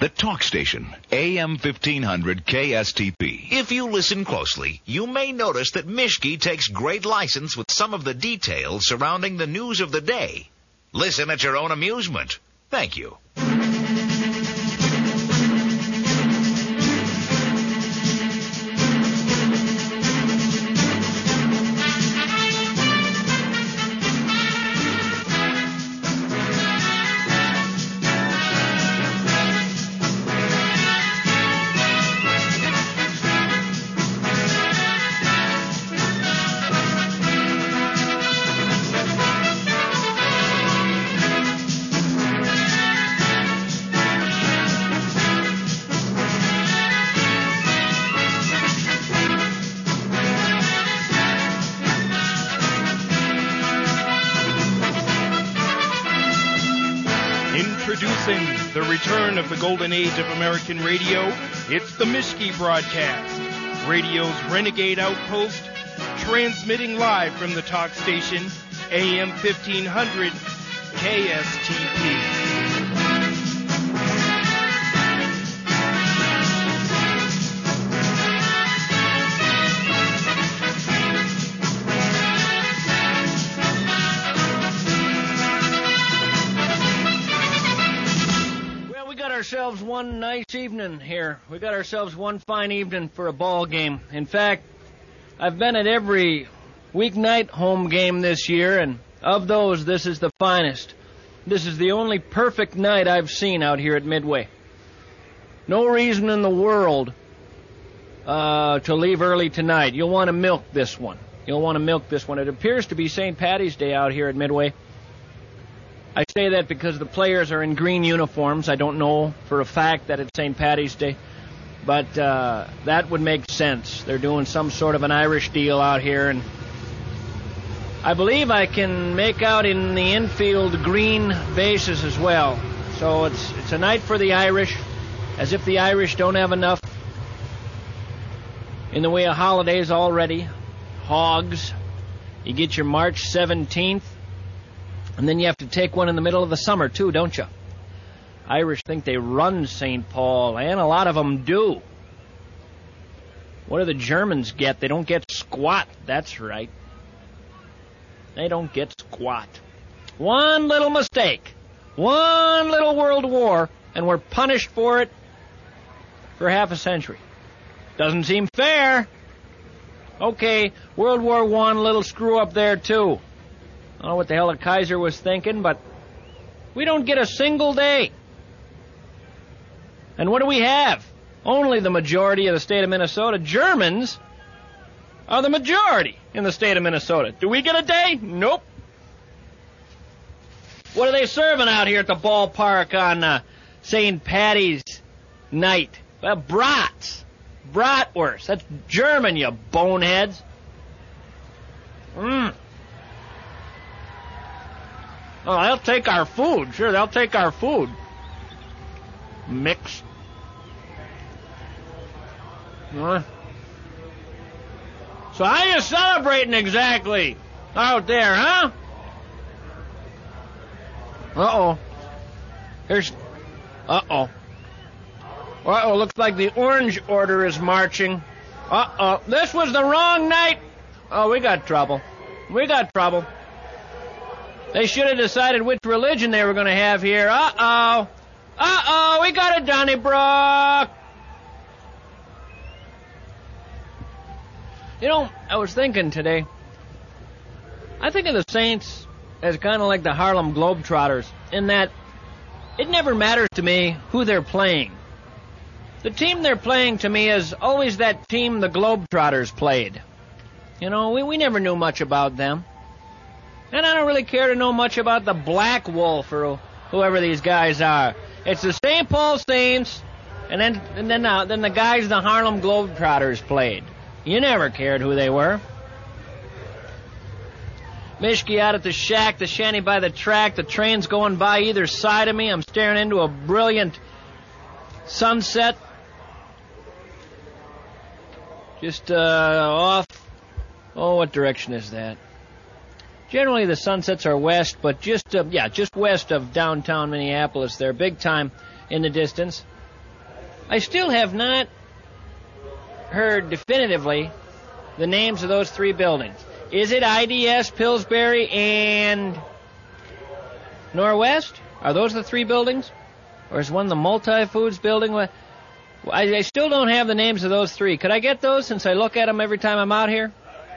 The talk station, AM 1500 KSTP. If you listen closely, you may notice that Mischke takes great license with some of the details surrounding the news of the day. Listen at your own amusement. Thank you. The return of the golden age of American radio, it's the Mischke broadcast, radio's renegade outpost, transmitting live from the talk station, AM 1500 KSTP. Ourselves one nice evening here. We got ourselves one fine evening for a ball game. In fact, I've been at every weeknight home game this year, and of those, this is the finest. This is the only perfect night I've seen out here at Midway. No reason in the world to leave early tonight. You'll want to milk this one. It appears to be St. Paddy's Day out here at Midway. I say that because the players are in green uniforms. I don't know for a fact that it's St. Paddy's Day, but that would make sense. They're doing some sort of an Irish deal out here, and I believe I can make out in the infield green bases as well. So it's a night for the Irish, as if the Irish don't have enough in the way of holidays already. Hogs. You get your March 17th. And then you have to take one in the middle of the summer, too, don't you? Irish think they run St. Paul, and a lot of them do. What do the Germans get? They don't get squat. That's right. They don't get squat. One little mistake, one little world war, and we're punished for it for half a century. Doesn't seem fair. Okay, World War I, little screw up there, too. I don't know what the hell the Kaiser was thinking, but we don't get a single day. And what do we have? Only the majority of the state of Minnesota. Germans are the majority in the state of Minnesota. Do we get a day? Nope. What are they serving out here at the ballpark on St. Paddy's night? Well, brats. Bratwurst. That's German, you boneheads. Oh, they'll take our food. Sure, they'll take our food. Mix. So how you celebrating exactly out there, huh? Uh-oh. Uh-oh, looks like the Orange Order is marching. Uh-oh, this was the wrong night. Oh, we got trouble. They should have decided which religion they were going to have here. Uh-oh, we got a Donnybrook. You know, I was thinking today, I think of the Saints as kind of like the Harlem Globetrotters, in that it never matters to me who they're playing. The team they're playing to me is always that team the Globetrotters played. You know, we never knew much about them. And I don't really care to know much about the Black Wolf or whoever these guys are. It's the St. Paul Saints, and then the guys the Harlem Globetrotters played. You never cared who they were. Mischke out at the shack, the shanty by the track, the train's going by either side of me. I'm staring into a brilliant sunset. Just off. Oh, what direction is that? Generally, the sunsets are west, but just west of downtown Minneapolis there, big time in the distance. I still have not heard definitively the names of those three buildings. Is it IDS, Pillsbury, and Norwest? Are those the three buildings? Or is one the Multi-Foods building? I still don't have the names of those three. Could I get those since I look at them every time I'm out here?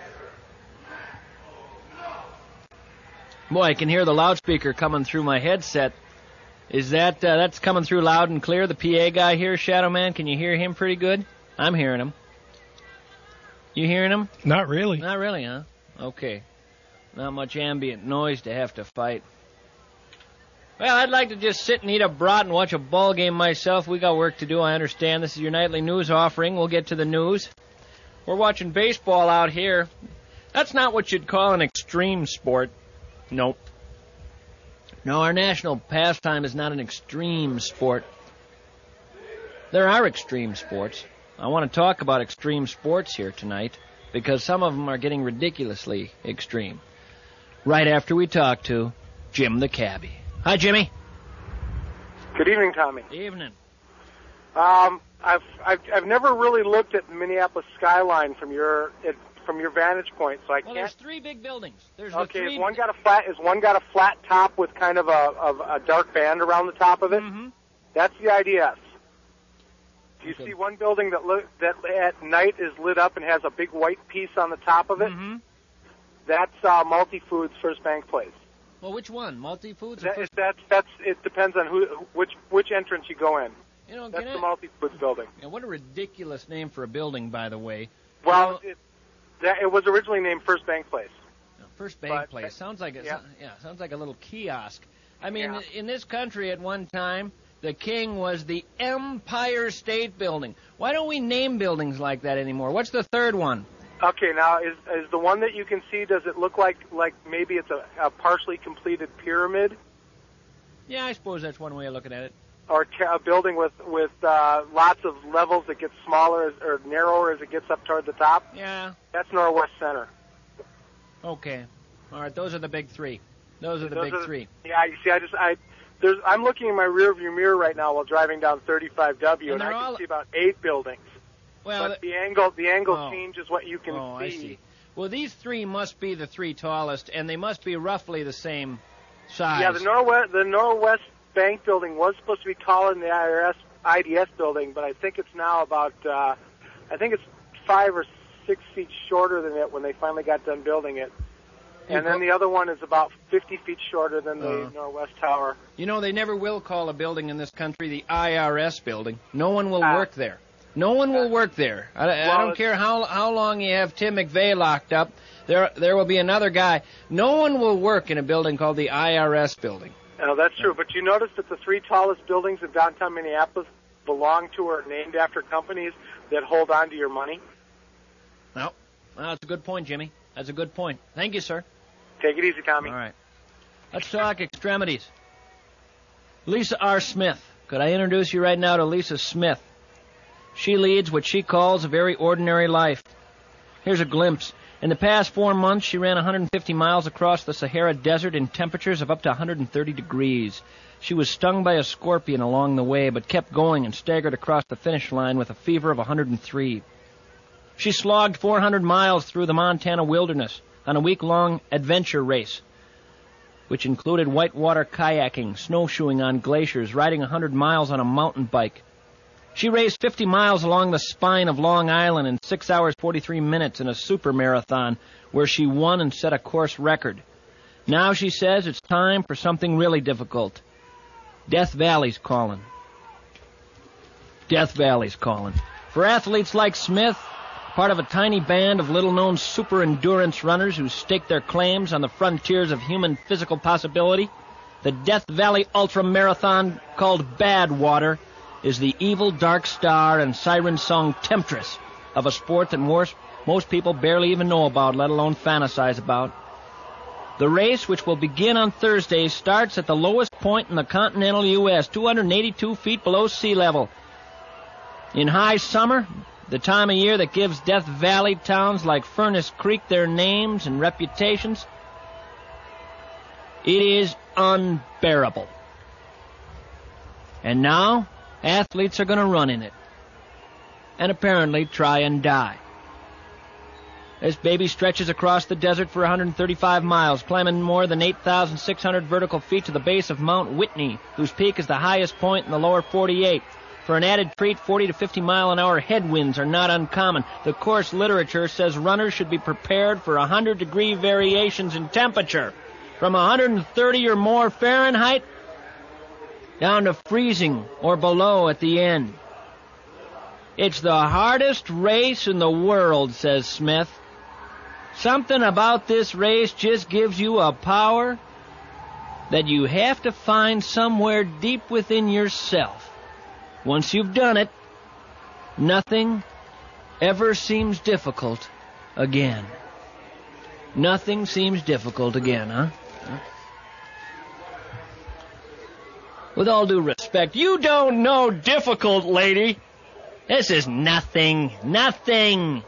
Boy, I can hear the loudspeaker coming through my headset. Is that's coming through loud and clear? The PA guy here, Shadow Man, can you hear him pretty good? I'm hearing him. You hearing him? Not really. Not really, huh? Okay. Not much ambient noise to have to fight. Well, I'd like to just sit and eat a brat and watch a ball game myself. We got work to do, I understand. This is your nightly news offering. We'll get to the news. We're watching baseball out here. That's not what you'd call an extreme sport. Nope. No, our national pastime is not an extreme sport. There are extreme sports. I want to talk about extreme sports here tonight because some of them are getting ridiculously extreme. Right after we talk to Jim the Cabbie. Hi, Jimmy. Good evening, Tommy. Evening. I've never really looked at the Minneapolis skyline from your vantage point, so I can't. Well, there's three big buildings. There's okay, the three... Is one got a flat top with kind of a dark band around the top of it? Mm-hmm. That's the IDS. Do you see one building that at night is lit up and has a big white piece on the top of it? Mm-hmm. That's Multi-Foods First Bank Place. Well, which one? Multi-Foods? It depends on which entrance you go in. You know, that's the Multi-Foods building. Yeah, what a ridiculous name for a building, by the way. Well, it was originally named First Bank Place. First Bank Place sounds like sounds like a little kiosk. I mean, in this country at one time, the king was the Empire State Building. Why don't we name buildings like that anymore? What's the third one? Okay, now is the one that you can see? Does it look like maybe it's a partially completed pyramid? Yeah, I suppose that's one way of looking at it. Or a building with lots of levels that get smaller or narrower as it gets up toward the top? Yeah. That's Norwest Center. Okay. All right, those are the big three. Those are the big three. Yeah, you see, I'm looking in my rearview mirror right now while driving down 35W, and I can see about 8 buildings. Well, but the angle changes what you can see. I see. Well, these three must be the three tallest, and they must be roughly the same size. Yeah, the Norwest Bank building was supposed to be taller than the IDS building, but I think it's now about, 5 or 6 feet shorter than it when they finally got done building it. And then the other one is about 50 feet shorter than the Norwest Tower. You know, they never will call a building in this country the IRS building. No one will work there. No one will work there. I don't care how long you have Tim McVeigh locked up. There will be another guy. No one will work in a building called the IRS building. No, that's true. But you notice that the 3 tallest buildings in downtown Minneapolis belong to or are named after companies that hold on to your money? No. Well, that's a good point, Jimmy. That's a good point. Thank you, sir. Take it easy, Tommy. All right. Let's talk extremities. Lisa R. Smith. Could I introduce you right now to Lisa Smith? She leads what she calls a very ordinary life. Here's a glimpse. In the past 4 months, she ran 150 miles across the Sahara Desert in temperatures of up to 130 degrees. She was stung by a scorpion along the way, but kept going and staggered across the finish line with a fever of 103. She slogged 400 miles through the Montana wilderness on a week-long adventure race, which included whitewater kayaking, snowshoeing on glaciers, riding 100 miles on a mountain bike. She raced 50 miles along the spine of Long Island in 6 hours 43 minutes in a super marathon where she won and set a course record. Now she says it's time for something really difficult. Death Valley's calling. Death Valley's calling. For athletes like Smith, part of a tiny band of little-known super endurance runners who stake their claims on the frontiers of human physical possibility, the Death Valley Ultra Marathon, called Badwater, is the evil dark star and siren song temptress of a sport that most people barely even know about, let alone fantasize about. The race, which will begin on Thursday, starts at the lowest point in the continental U.S., 282 feet below sea level. In high summer, the time of year that gives Death Valley towns like Furnace Creek their names and reputations, it is unbearable. And now, Athletes are going to run in it. And apparently try and die. This baby stretches across the desert for 135 miles, climbing more than 8,600 vertical feet to the base of Mount Whitney, whose peak is the highest point in the lower 48. For an added treat, 40 to 50 mile-an-hour headwinds are not uncommon. The course literature says runners should be prepared for 100-degree variations in temperature, from 130 or more Fahrenheit down to freezing or below at the end. It's the hardest race in the world, says Smith. Something about this race just gives you a power that you have to find somewhere deep within yourself. Once you've done it, nothing ever seems difficult again. Nothing seems difficult again, huh? With all due respect, you don't know difficult, lady. This is nothing. Nothing.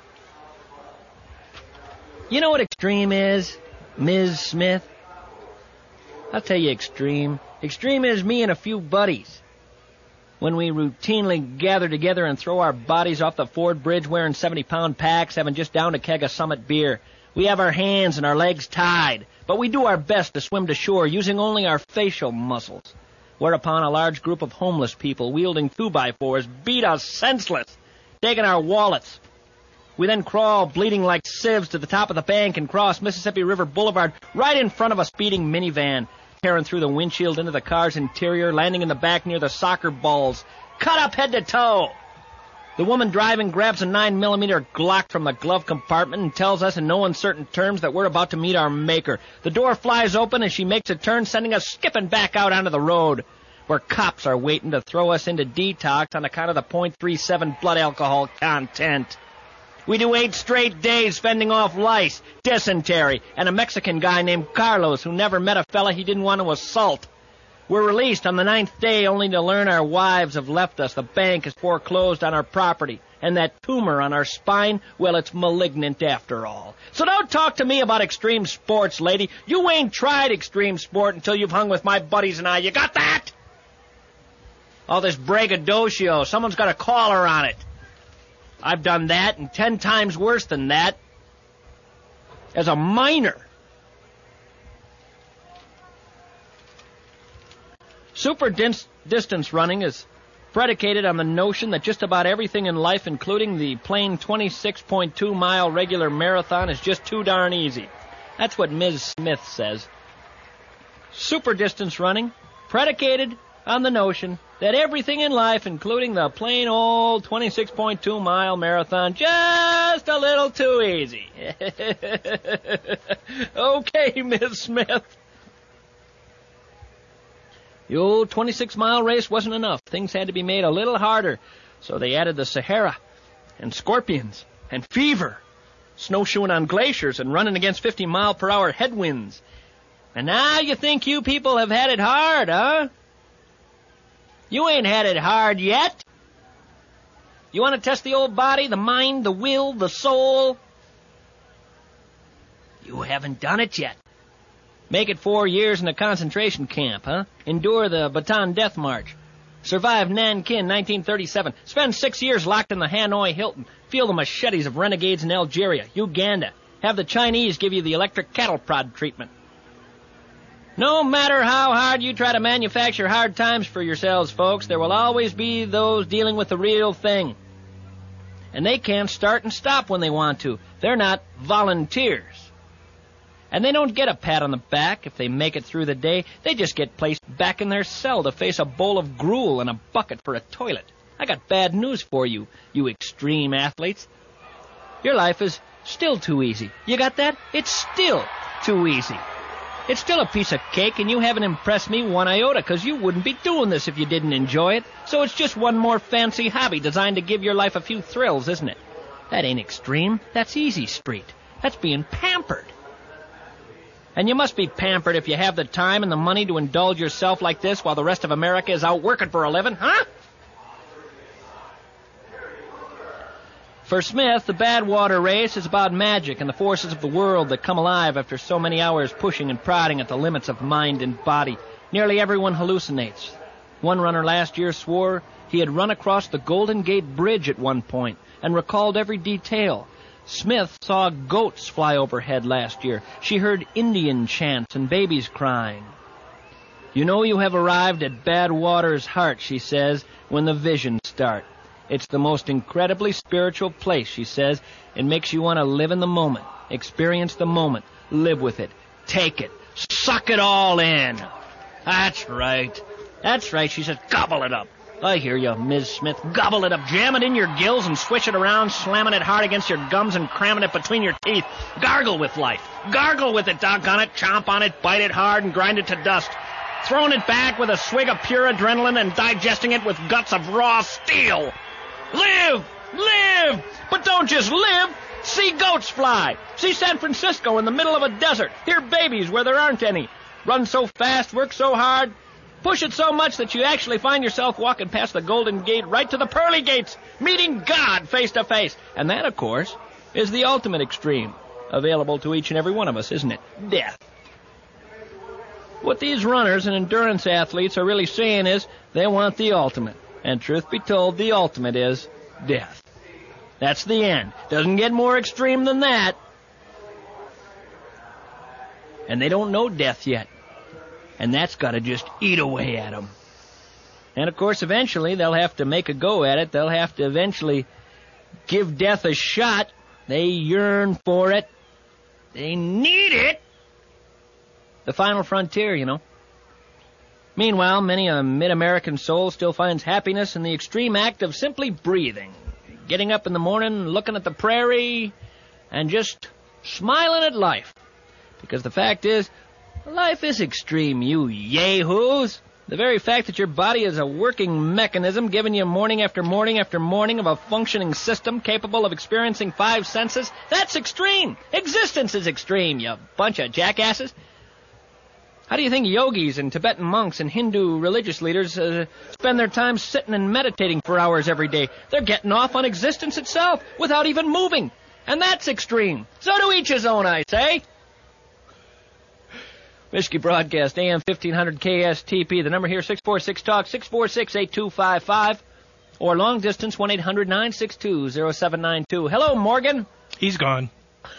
You know what extreme is, Ms. Smith? I'll tell you extreme. Extreme is me and a few buddies. When we routinely gather together and throw our bodies off the Ford Bridge wearing 70-pound packs, having just downed a keg of Summit beer. We have our hands and our legs tied, but we do our best to swim to shore using only our facial muscles. Whereupon a large group of homeless people wielding 2x4s beat us senseless, taking our wallets. We then crawl, bleeding like sieves, to the top of the bank and cross Mississippi River Boulevard right in front of a speeding minivan, tearing through the windshield into the car's interior, landing in the back near the soccer balls, cut up head to toe. The woman driving grabs a 9mm Glock from the glove compartment and tells us in no uncertain terms that we're about to meet our maker. The door flies open and she makes a turn, sending us skipping back out onto the road, where cops are waiting to throw us into detox on account of the .37 blood alcohol content. We do 8 straight days fending off lice, dysentery, and a Mexican guy named Carlos who never met a fella he didn't want to assault. We're released on the 9th day only to learn our wives have left us. The bank has foreclosed on our property. And that tumor on our spine, well, it's malignant after all. So don't talk to me about extreme sports, lady. You ain't tried extreme sport until you've hung with my buddies and I. You got that? All this braggadocio, someone's got a collar on it. I've done that, and 10 times worse than that, as a minor. Super distance running is predicated on the notion that just about everything in life, including the plain 26.2-mile regular marathon, is just too darn easy. That's what Ms. Smith says. Super distance running, predicated on the notion that everything in life, including the plain old 26.2-mile marathon, just a little too easy. Okay, Ms. Smith. The old 26-mile race wasn't enough. Things had to be made a little harder. So they added the Sahara and scorpions and fever, snowshoeing on glaciers and running against 50-mile-per-hour headwinds. And now you think you people have had it hard, huh? You ain't had it hard yet. You want to test the old body, the mind, the will, the soul? You haven't done it yet. Make it 4 years in a concentration camp, huh? Endure the Bataan Death March. Survive Nankin, 1937. Spend 6 years locked in the Hanoi Hilton. Feel the machetes of renegades in Algeria, Uganda. Have the Chinese give you the electric cattle prod treatment. No matter how hard you try to manufacture hard times for yourselves, folks, there will always be those dealing with the real thing. And they can't start and stop when they want to. They're not volunteers. And they don't get a pat on the back if they make it through the day. They just get placed back in their cell to face a bowl of gruel and a bucket for a toilet. I got bad news for you, you extreme athletes. Your life is still too easy. You got that? It's still too easy. It's still a piece of cake, and you haven't impressed me one iota, because you wouldn't be doing this if you didn't enjoy it. So it's just one more fancy hobby designed to give your life a few thrills, isn't it? That ain't extreme. That's easy street. That's being pampered. And you must be pampered if you have the time and the money to indulge yourself like this while the rest of America is out working for a living, huh? For Smith, the Badwater race is about magic and the forces of the world that come alive after so many hours pushing and prodding at the limits of mind and body. Nearly everyone hallucinates. One runner last year swore he had run across the Golden Gate Bridge at one point and recalled every detail. Smith saw goats fly overhead last year. She heard Indian chants and babies crying. You know you have arrived at Badwater's heart, she says, when the visions start. It's the most incredibly spiritual place, she says. It makes you want to live in the moment, experience the moment, live with it, take it, suck it all in. That's right. That's right, she says. Gobble it up. I hear you, Ms. Smith. Gobble it up. Jam it in your gills and swish it around, slamming it hard against your gums and cramming it between your teeth. Gargle with life. Gargle with it, doggone it. Chomp on it, bite it hard, and grind it to dust. Throwing it back with a swig of pure adrenaline and digesting it with guts of raw steel. Live! Live! But don't just live. See goats fly. See San Francisco in the middle of a desert. Hear babies where there aren't any. Run so fast, work so hard. Push it so much that you actually find yourself walking past the Golden Gate right to the pearly gates, meeting God face to face. And that, of course, is the ultimate extreme, available to each and every one of us, isn't it? Death. What these runners and endurance athletes are really saying is they want the ultimate. And truth be told, the ultimate is death. That's the end. Doesn't get more extreme than that. And they don't know death yet. And that's got to just eat away at them. And, of course, eventually they'll have to make a go at it. They'll have to eventually give death a shot. They yearn for it. They need it. The final frontier, you know. Meanwhile, many a mid-American soul still finds happiness in the extreme act of simply breathing. Getting up in the morning, looking at the prairie, and just smiling at life. Because the fact is, life is extreme, you yahoos. The very fact that your body is a working mechanism giving you morning after morning after morning of a functioning system capable of experiencing 5 senses, that's extreme. Existence is extreme, you bunch of jackasses. How do you think yogis and Tibetan monks and Hindu religious leaders spend their time sitting and meditating for hours every day? They're getting off on existence itself without even moving. And that's extreme. So to each his own, I say. Mischke Broadcast, AM 1500 KSTP. The number here, 646-TALK, 646-8255. Or long distance, 1-800-962-0792. Hello, Morgan. He's gone.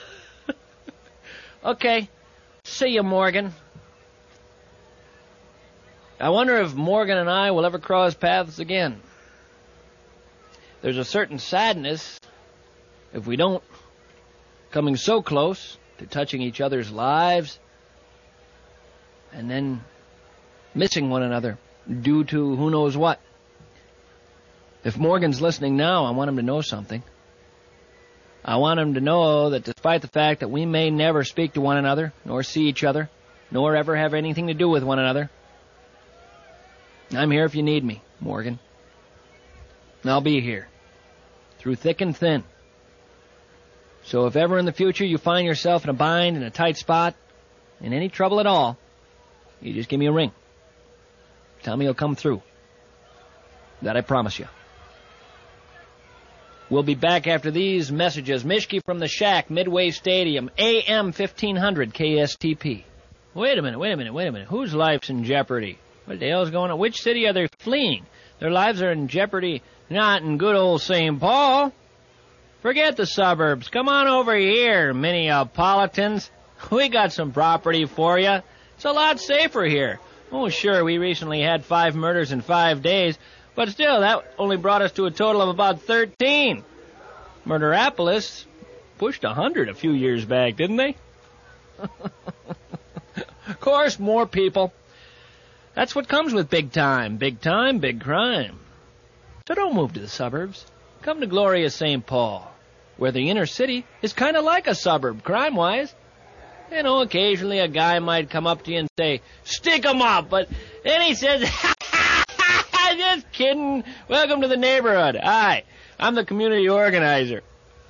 Okay. See you, Morgan. I wonder if Morgan and I will ever cross paths again. There's a certain sadness, if we don't, coming so close to touching each other's lives and then missing one another due to who knows what. If Morgan's listening now, I want him to know something. I want him to know that despite the fact that we may never speak to one another, nor see each other, nor ever have anything to do with one another, I'm here if you need me, Morgan. And I'll be here, through thick and thin. So if ever in the future you find yourself in a bind, in a tight spot, in any trouble at all, you just give me a ring. Tell me you'll come through. That I promise you. We'll be back after these messages. Mischke from the Shack, Midway Stadium, AM 1500 KSTP. Wait a minute. Whose life's in jeopardy? What the hell's going on? Which city are they fleeing? Their lives are in jeopardy, not in good old St. Paul. Forget the suburbs. Come on over here, Minneapolitans. We got some property for you. It's a lot safer here. Oh, sure, we recently had 5 murders in 5 days, but still, that only brought us to a total of about 13. Murderapolis pushed 100 a few years back, didn't they? Of course, more people. That's what comes with big time, big crime. So don't move to the suburbs. Come to glorious St. Paul, where the inner city is kind of like a suburb, crime-wise. You know, occasionally a guy might come up to you and say, "Stick 'em up," but then he says, "Just kidding. Welcome to the neighborhood. Hi, I'm the community organizer."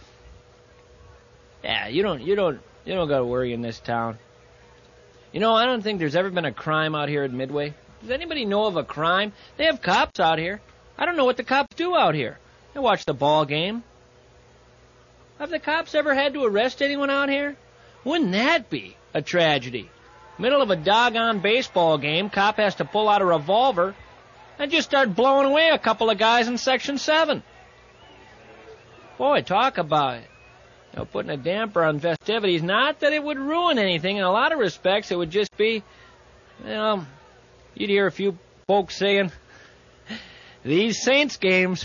Yeah, you don't got to worry in this town. You know, I don't think there's ever been a crime out here at Midway. Does anybody know of a crime? They have cops out here. I don't know what the cops do out here. They watch the ball game. Have the cops ever had to arrest anyone out here? Wouldn't that be a tragedy? Middle of a doggone baseball game, cop has to pull out a revolver and just start blowing away a couple of guys in Section 7. Boy, talk about putting a damper on festivities. Not that it would ruin anything. In a lot of respects, it would just be, you'd hear a few folks saying, these Saints games,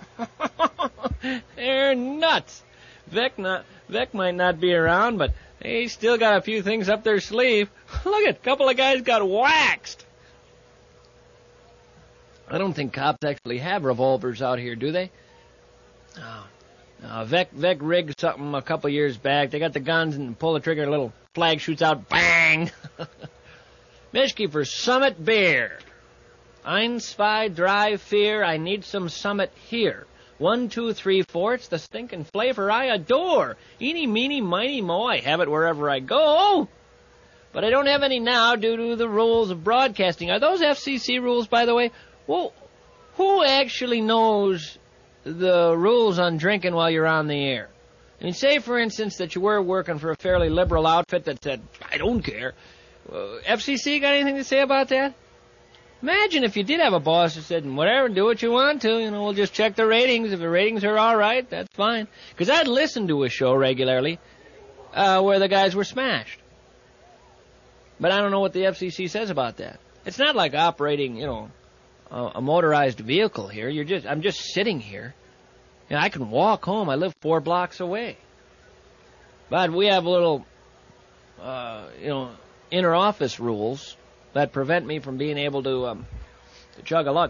they're nuts. Vic might not be around, but they still got a few things up their sleeve. Look at a couple of guys got waxed. I don't think cops actually have revolvers out here, do they? Vec rigged something a couple years back. They got the guns and pull the trigger, a little flag shoots out, bang! Mischke for Summit Beer. 1, 2, 3, 4, I need some Summit here. 1, 2, 3, 4, it's the stinking flavor I adore. Eeny, meeny, miny, mo, I have it wherever I go. But I don't have any now due to the rules of broadcasting. Are those FCC rules, by the way? Well, who actually knows the rules on drinking while you're on the air? I mean, say, for instance, that you were working for a fairly liberal outfit that said, I don't care. FCC got anything to say about that? Imagine if you did have a boss that said, whatever, do what you want to. We'll just check the ratings. If the ratings are all right, that's fine. Because I'd listen to a show regularly where the guys were smashed. But I don't know what the FCC says about that. It's not like operating, a motorized vehicle here. I'm just sitting here. I can walk home. I live 4 blocks away. But we have little, inner office rules that prevent me from being able to chug a lug.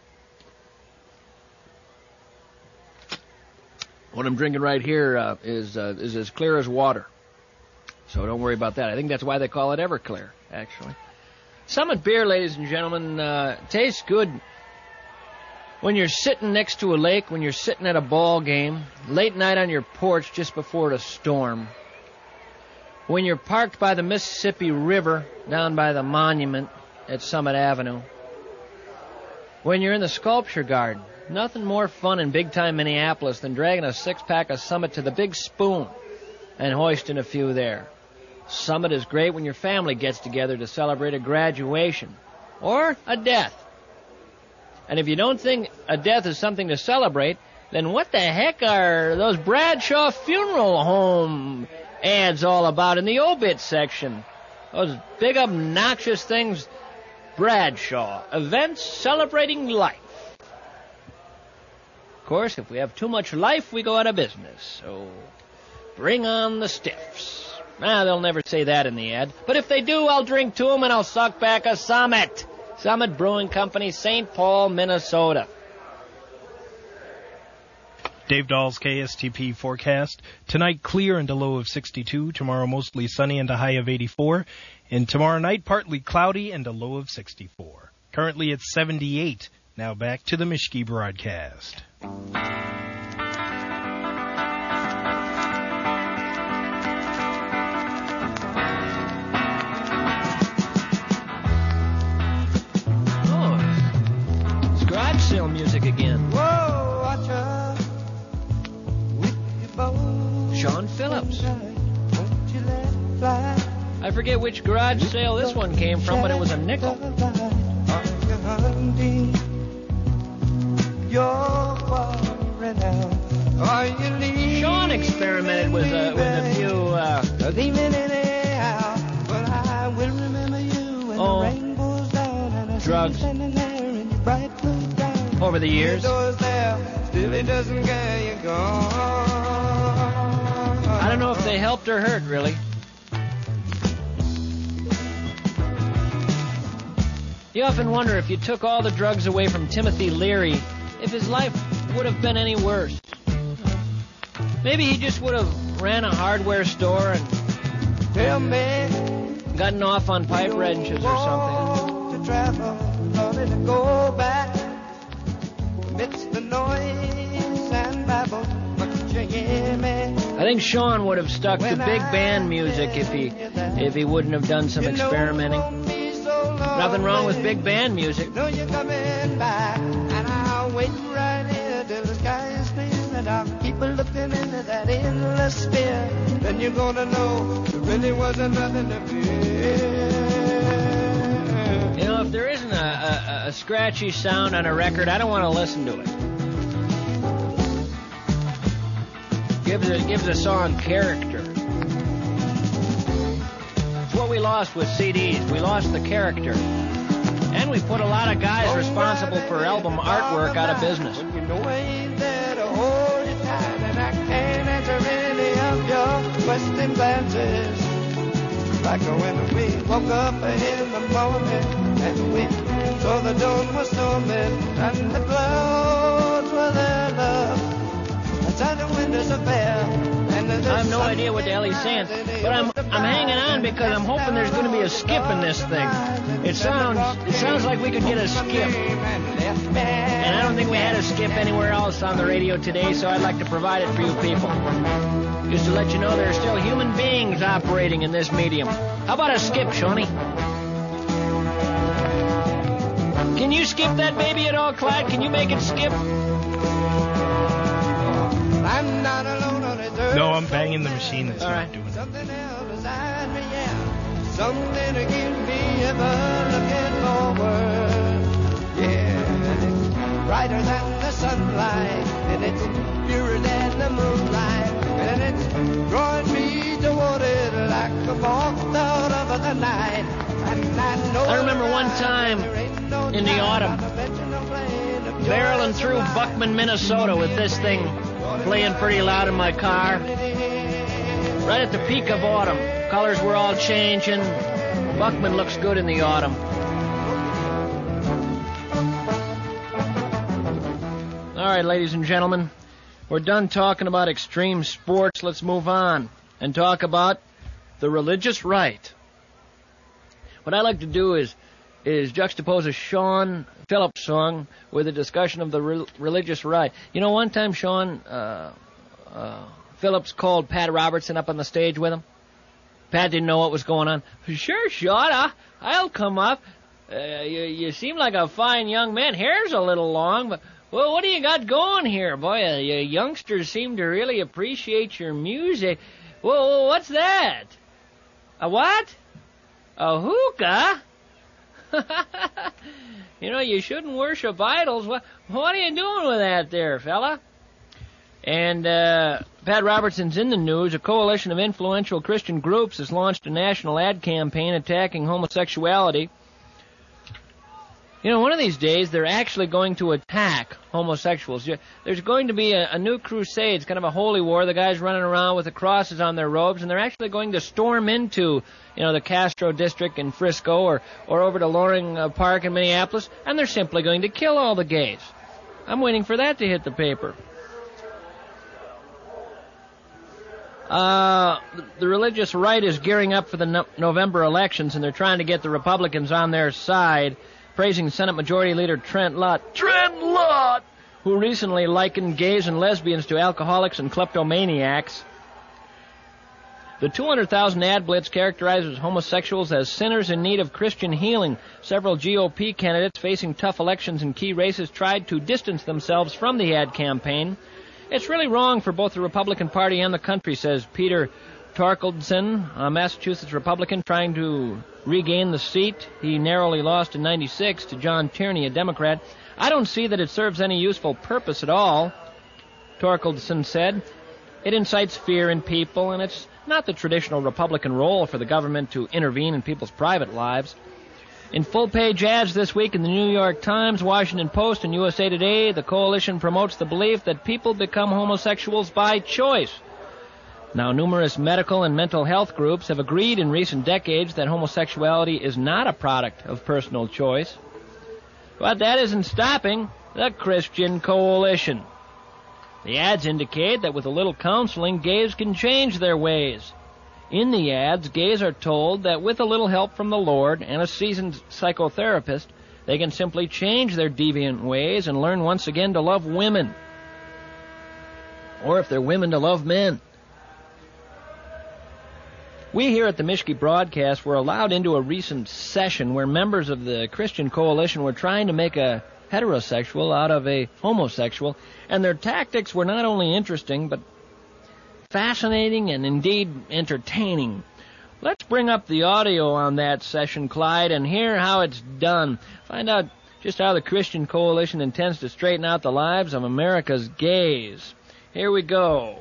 What I'm drinking right here is as clear as water. So don't worry about that. I think that's why they call it Everclear, actually. Summit Beer, ladies and gentlemen, tastes good when you're sitting next to a lake, when you're sitting at a ball game, late night on your porch just before the storm, when you're parked by the Mississippi River down by the monument at Summit Avenue, when you're in the sculpture garden. Nothing more fun in big-time Minneapolis than dragging a 6-pack of Summit to the Big Spoon and hoisting a few there. Summit is great when your family gets together to celebrate a graduation or a death. And if you don't think a death is something to celebrate, then what the heck are those Bradshaw Funeral Home ads all about in the obit section? Those big obnoxious things. Bradshaw, events celebrating life. Of course, if we have too much life, we go out of business. So bring on the stiffs. They'll never say that in the ad. But if they do, I'll drink to them and I'll suck back a Summit. Summit Brewing Company, St. Paul, Minnesota. Dave Dahl's KSTP forecast. Tonight, clear and a low of 62. Tomorrow, mostly sunny and a high of 84. And tomorrow night, partly cloudy and a low of 64. Currently, it's 78. Now back to the Mischke broadcast. Sale music again. Whoa, watch out with your bow. Sean Phillips. Won't you let it fly? I forget which garage sale this one came from, but it was a nickel. Are you hunting? You're worn out. Are you leaving? Sean experimented with a few leaving anyhow. But I will remember you when the rain goes down and I drugs. see you standing there in your bright blue gown. Over the years. Still it doesn't get you gone. I don't know if they helped or hurt, really. You often wonder if you took all the drugs away from Timothy Leary, if his life would have been any worse. Maybe he just would have ran a hardware store and Tell me, gotten off on pipe wrenches or something. To travel, wanted to go back. Amidst the noise and babble, but you hear me? I think Sean would have stuck to big band music if he wouldn't have done some experimenting. Nothing wrong with big band music. Know you're coming back, and I'll wait right here till the sky is clear, and I'll keep looking into that endless sphere. Then you're gonna know there really wasn't nothing to fear. If there isn't a a scratchy sound on a record, I don't want to listen to it. Gives a song character. It's what we lost with CDs. We lost the character. And we put a lot of guys responsible for album artwork out of business. You know I ain't there to hold you tight, and I can't answer any of your question glances. Like when we woke up in the morning and we saw the dawn was storming and the clouds were there, love. Outside the windows are bare. I have no idea what the hell he's saying, but I'm hanging on because I'm hoping there's going to be a skip in this thing. It sounds like we could get a skip, and I don't think we had a skip anywhere else on the radio today, so I'd like to provide it for you people. Just to let you know there are still human beings operating in this medium. How about a skip, Shawnee? Can you skip that baby at all, Clyde? Can you make it skip? I'm not alone on this earth. No, I'm banging the machine that's not doing it. Something else beside me, yeah. Something to keep me ever looking forward. Yeah, and it's brighter than the sunlight, and it's purer than the moonlight, and it's drawing me toward it like a moth out of the night. And I remember one time in the autumn, barreling through Buckman, Minnesota with this thing playing pretty loud in my car. Right at the peak of autumn. Colors were all changing. Buckman looks good in the autumn. All right, ladies and gentlemen, we're done talking about extreme sports. Let's move on and talk about the religious right. What I like to do is juxtapose a Sean Phillips song with a discussion of the religious right. You know, one time Sean Phillips called Pat Robertson up on the stage with him. Pat didn't know what was going on. Sure, Sean, I'll come up. You seem like a fine young man. Hair's a little long, but well, what do you got going here? Boy, you youngsters seem to really appreciate your music. Well, what's that? A what? A hookah? You know, you shouldn't worship idols. What are you doing with that there, fella? And Pat Robertson's in the news. A coalition of influential Christian groups has launched a national ad campaign attacking homosexuality. You know, one of these days, they're actually going to attack homosexuals. There's going to be a new crusade. It's kind of a holy war. The guys running around with the crosses on their robes, and they're actually going to storm into, you know, the Castro district in Frisco or over to Loring Park in Minneapolis, and they're simply going to kill all the gays. I'm waiting for that to hit the paper. The religious right is gearing up for the November elections, and they're trying to get the Republicans on their side, praising Senate Majority Leader Trent Lott, who recently likened gays and lesbians to alcoholics and kleptomaniacs. The 200,000 ad blitz characterizes homosexuals as sinners in need of Christian healing. Several GOP candidates facing tough elections in key races tried to distance themselves from the ad campaign. It's really wrong for both the Republican Party and the country, says Peter Torkeldsen, a Massachusetts Republican trying to regain the seat he narrowly lost in '96 to John Tierney, a Democrat. I don't see that it serves any useful purpose at all, Torkeldsen said. It incites fear in people, and it's not the traditional Republican role for the government to intervene in people's private lives. In full-page ads this week in the New York Times, Washington Post, and USA Today, the coalition promotes the belief that people become homosexuals by choice. Now, numerous medical and mental health groups have agreed in recent decades that homosexuality is not a product of personal choice. But that isn't stopping the Christian coalition. The ads indicate that with a little counseling, gays can change their ways. In the ads, gays are told that with a little help from the Lord and a seasoned psychotherapist, they can simply change their deviant ways and learn once again to love women. Or if they're women, to love men. We here at the Mischke Broadcast were allowed into a recent session where members of the Christian Coalition were trying to make a heterosexual out of a homosexual, and their tactics were not only interesting, but fascinating and indeed entertaining. Let's bring up the audio on that session, Clyde, and hear how it's done. Find out just how the Christian Coalition intends to straighten out the lives of America's gays. Here we go.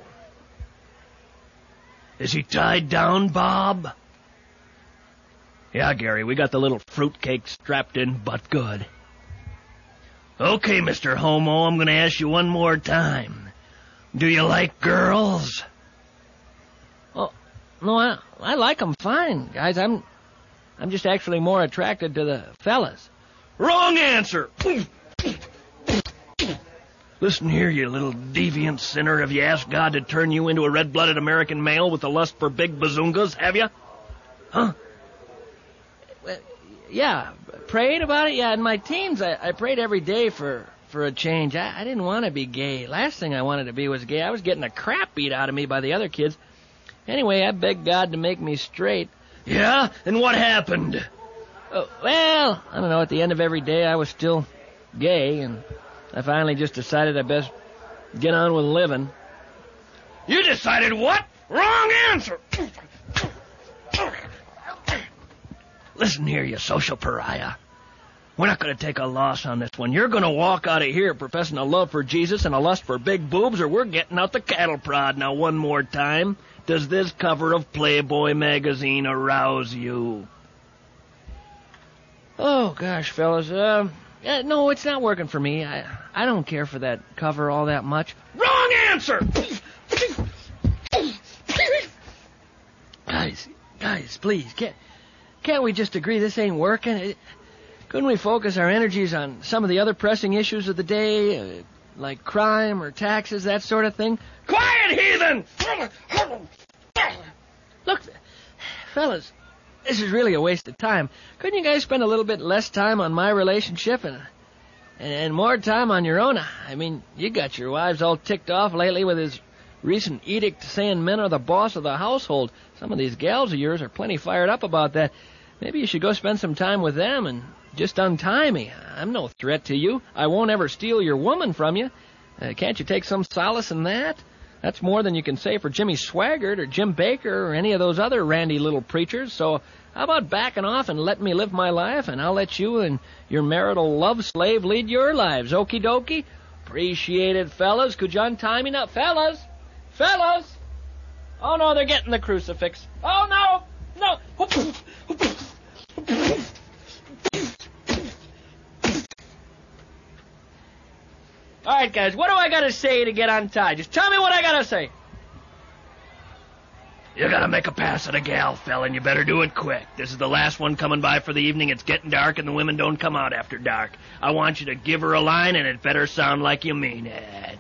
Is he tied down, Bob? Yeah, Gary, we got the little fruitcake strapped in but good. Okay, Mr. Homo, I'm going to ask you one more time. Do you like girls? Oh, no, I like them fine, guys. I'm just actually more attracted to the fellas. Wrong answer! Listen here, you little deviant sinner. Have you asked God to turn you into a red-blooded American male with a lust for big bazoongas, have you? Huh? Yeah, prayed about it? Yeah, in my teens, I prayed every day for a change. I didn't want to be gay. Last thing I wanted to be was gay. I was getting the crap beat out of me by the other kids. Anyway, I begged God to make me straight. Yeah? And what happened? Well, I don't know. At the end of every day, I was still gay, and I finally just decided I best get on with living. You decided what? Wrong answer! Listen here, you social pariah. We're not going to take a loss on this one. You're going to walk out of here professing a love for Jesus and a lust for big boobs, or we're getting out the cattle prod. Now, one more time. Does this cover of Playboy magazine arouse you? Oh, gosh, fellas. No, it's not working for me. I don't care for that cover all that much. Wrong answer! Guys, please, can't we just agree this ain't working? Couldn't we focus our energies on some of the other pressing issues of the day, like crime or taxes, that sort of thing? Quiet, heathen! Look, fellas, this is really a waste of time. Couldn't you guys spend a little bit less time on my relationship and more time on your own? I mean, you got your wives all ticked off lately with his recent edict saying men are the boss of the household. Some of these gals of yours are plenty fired up about that. Maybe you should go spend some time with them and just untie me. I'm no threat to you. I won't ever steal your woman from you. Can't you take some solace in that? That's more than you can say for Jimmy Swaggart or Jim Baker or any of those other randy little preachers. So how about backing off and letting me live my life, and I'll let you and your marital love slave lead your lives. Okie dokie? Appreciate it, fellas. Could you untie me now? Fellas! Fellas! Oh, no, they're getting the crucifix. Oh, no! No! All right, guys, what do I got to say to get untied? Just tell me what I got to say. You got to make a pass at a gal, fella, and you better do it quick. This is the last one coming by for the evening. It's getting dark, and the women don't come out after dark. I want you to give her a line, and it better sound like you mean it.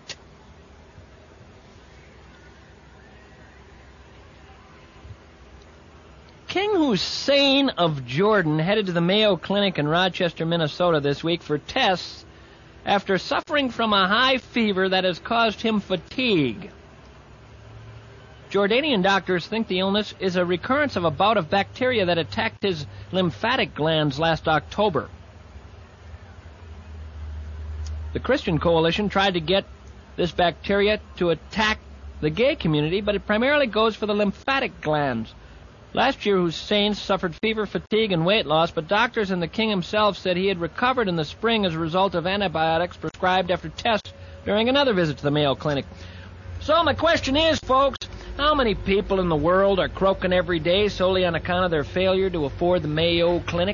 King Hussein of Jordan headed to the Mayo Clinic in Rochester, Minnesota this week for tests after suffering from a high fever that has caused him fatigue. Jordanian doctors think the illness is a recurrence of a bout of bacteria that attacked his lymphatic glands last October. The Christian Coalition tried to get this bacteria to attack the gay community, but it primarily goes for the lymphatic glands. Last year, Hussein suffered fever, fatigue, and weight loss, but doctors and the king himself said he had recovered in the spring as a result of antibiotics prescribed after tests during another visit to the Mayo Clinic. So my question is, folks, how many people in the world are croaking every day solely on account of their failure to afford the Mayo Clinic?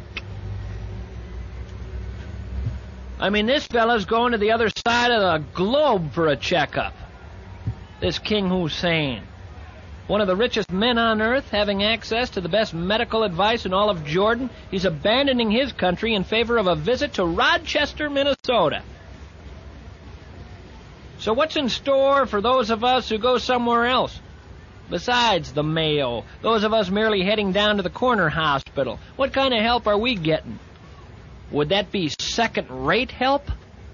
I mean, this fella's going to the other side of the globe for a checkup. This King Hussein. One of the richest men on earth, having access to the best medical advice in all of Jordan, he's abandoning his country in favor of a visit to Rochester, Minnesota. So what's in store for those of us who go somewhere else? Besides the Mayo, those of us merely heading down to the corner hospital, what kind of help are we getting? Would that be second-rate help?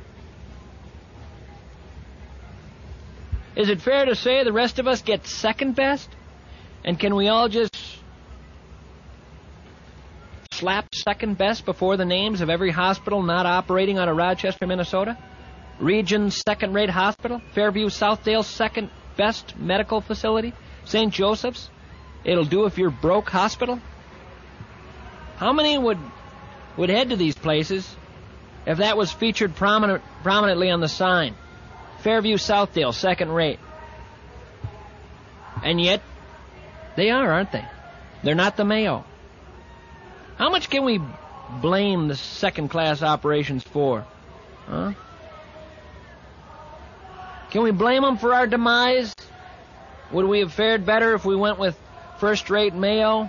Is it fair to say the rest of us get second best? And can we all just slap second best before the names of every hospital not operating out of Rochester, Minnesota? Region's second-rate hospital? Fairview Southdale's second-best medical facility? St. Joseph's? It'll do if you're broke hospital? How many would head to these places if that was featured prominently on the sign. Fairview Southdale, second rate. And yet, they are, aren't they? They're not the Mayo. How much can we blame the second-class operations for? Huh? Can we blame them for our demise? Would we have fared better if we went with first-rate Mayo?